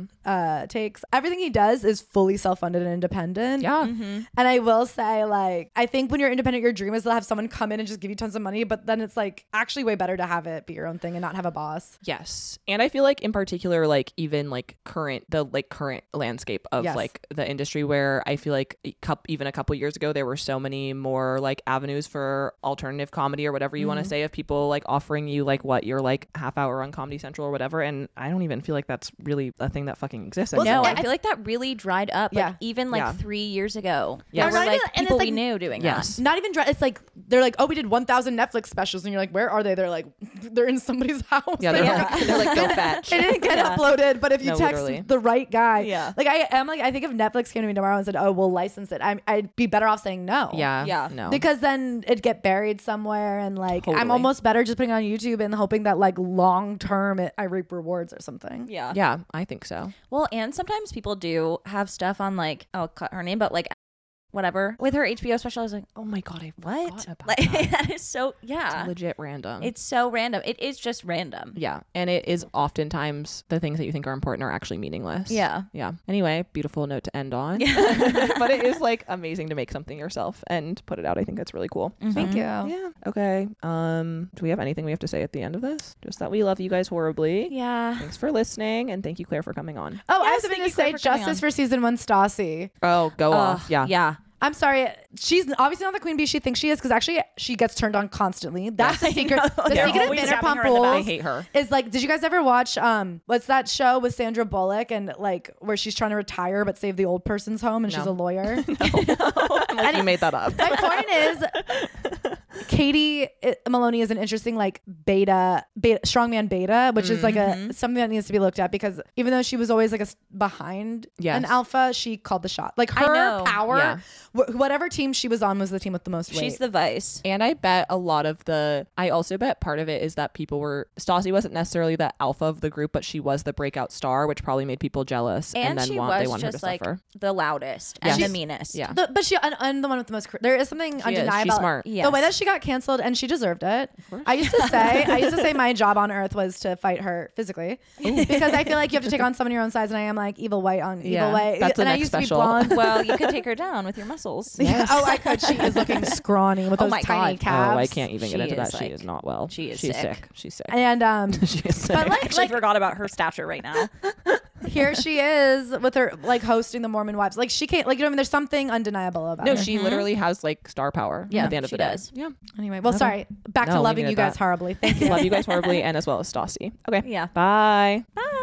takes. Everything he does is fully self-funded and independent. Yeah. And I will say, like, I think when you're independent, your dream is to have someone come in and just give you tons of money, but then it's like actually way better to have it be your own thing and not have a boss. Yes. And I feel like in particular, like even like current landscape of Yes. like the industry, where I feel like even a couple years ago, there were so many more like avenues for alternative comedy or whatever you want to say, of people like offering you like what your like half hour on Comedy Central or whatever. And I don't even feel like that's really a thing that fucking exists No, anymore. I feel like that really dried up. Yeah. Like even like Yeah. 3 years ago. Yes. There were Or not like even- and it's people we like- knew doing Yes. Not even it's like they're like, oh, we did 1,000 Netflix specials, and you're like, where are they? They're like, they're in somebody's house. Yeah, they're like go fetch. It didn't get uploaded, but if you No, text literally. the right guy, Yeah. like I think if Netflix came to me tomorrow and said, oh, we'll license it, I'd be better off saying no. Yeah. Yeah. No. Because then it'd get buried somewhere, and like I'm Totally. almost better just putting it on YouTube and hoping that like long term I reap rewards or something. Yeah. Yeah, I think so. Well, and sometimes people do have stuff on like, I'll cut her name, but like whatever. With her HBO special, I was like, Oh my God, I what? forgot about Like that. that is so It's legit random. It's so random. It is just random. Yeah. And it is oftentimes the things that you think are important are actually meaningless. Yeah. Yeah. Anyway, beautiful note to end on. But it is like amazing to make something yourself and put it out. I think that's really cool. Thank you. Yeah. Okay. Do we have anything we have to say at the end of this? Just that we love you guys horribly. Yeah. Thanks for listening, and thank you, Claire, for coming on. Oh, I Yes, have something thank to you, Claire, say. for coming Justice on. for season 1, Stassi. Oh, go off. Yeah. Yeah. I'm sorry. She's obviously not the queen bee she thinks she is, because actually she gets turned on constantly. That's the secret. The They're secret of always stabbing Vanderpump her in the back. I Rules hate her. is like, did you guys ever watch what's that show with Sandra Bullock and like where she's trying to retire but save the old person's home and she's a lawyer? I'm like, you made that up. My point is, Katie Maloney is an interesting like beta strongman beta, which is like a something that needs to be looked at, because even though she was always like behind Yes. an alpha, she called the shot. Like I her know. power, Yeah. whatever team she was on was the team with the most weight. She's the vice. And I bet I also bet part of it is that Stassi wasn't necessarily the alpha of the group, but she was the breakout star, which probably made people jealous. And then she they was want her to just like suffer. the loudest and Yes. the meanest. Yeah. But I'm the one with the most. There is something She is. undeniable. She's smart. Yes. The way that she got canceled, and she deserved it. I used to say my job on Earth was to fight her physically, because I feel like you have to take on someone your own size, and I am like evil white on Yeah, evil white. that's the and I next used special. to be blonde. Well, you could take her down with your muscles. Yeah. Oh, I could. She is looking scrawny with Oh those my tiny God. calves. Oh, I can't even She get into that. is, She like- is not well. she is She's sick. She's sick. And She is sick. but I actually forgot about her stature right now. here she is with her like hosting the Mormon Wives. Like she can't. Like, you know what I mean? There's something undeniable about No, her. she literally has like star power. Yeah, at the end of she the day. does. Yeah. Anyway, well, sorry. Back No, to we loving needed you guys that. horribly. Thank you. Love you guys horribly, and as well as Stassi. Okay. Yeah. Bye. Bye.